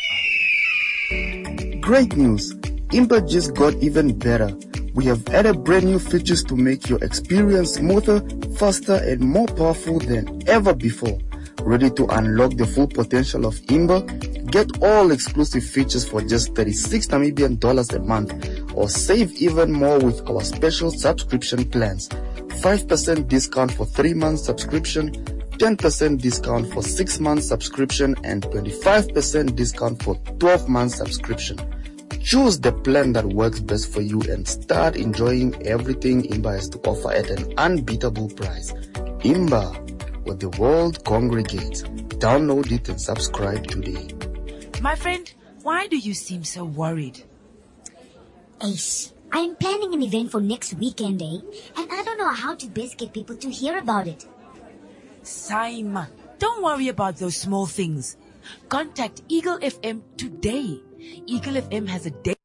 Great news! Imba just got even better. We have added brand new features to make your experience smoother, faster, and more powerful than ever before. Ready to unlock the full potential of Imba? Get all exclusive features for just 36 Namibian dollars a month, or save even more with our special subscription plans. 5% discount for 3 months subscription, 10% discount for 6 months subscription, and 25% discount for 12 months subscription. Choose the plan that works best for you and start enjoying everything Imba has to offer at an unbeatable price. Imba, where the world congregates. Download it and subscribe today. My friend, why do you seem so worried? Ace, I'm planning an event for next weekend, and I don't know how to best get people to hear about it. Simon, don't worry about those small things. Contact Eagle FM today. Eagle FM has a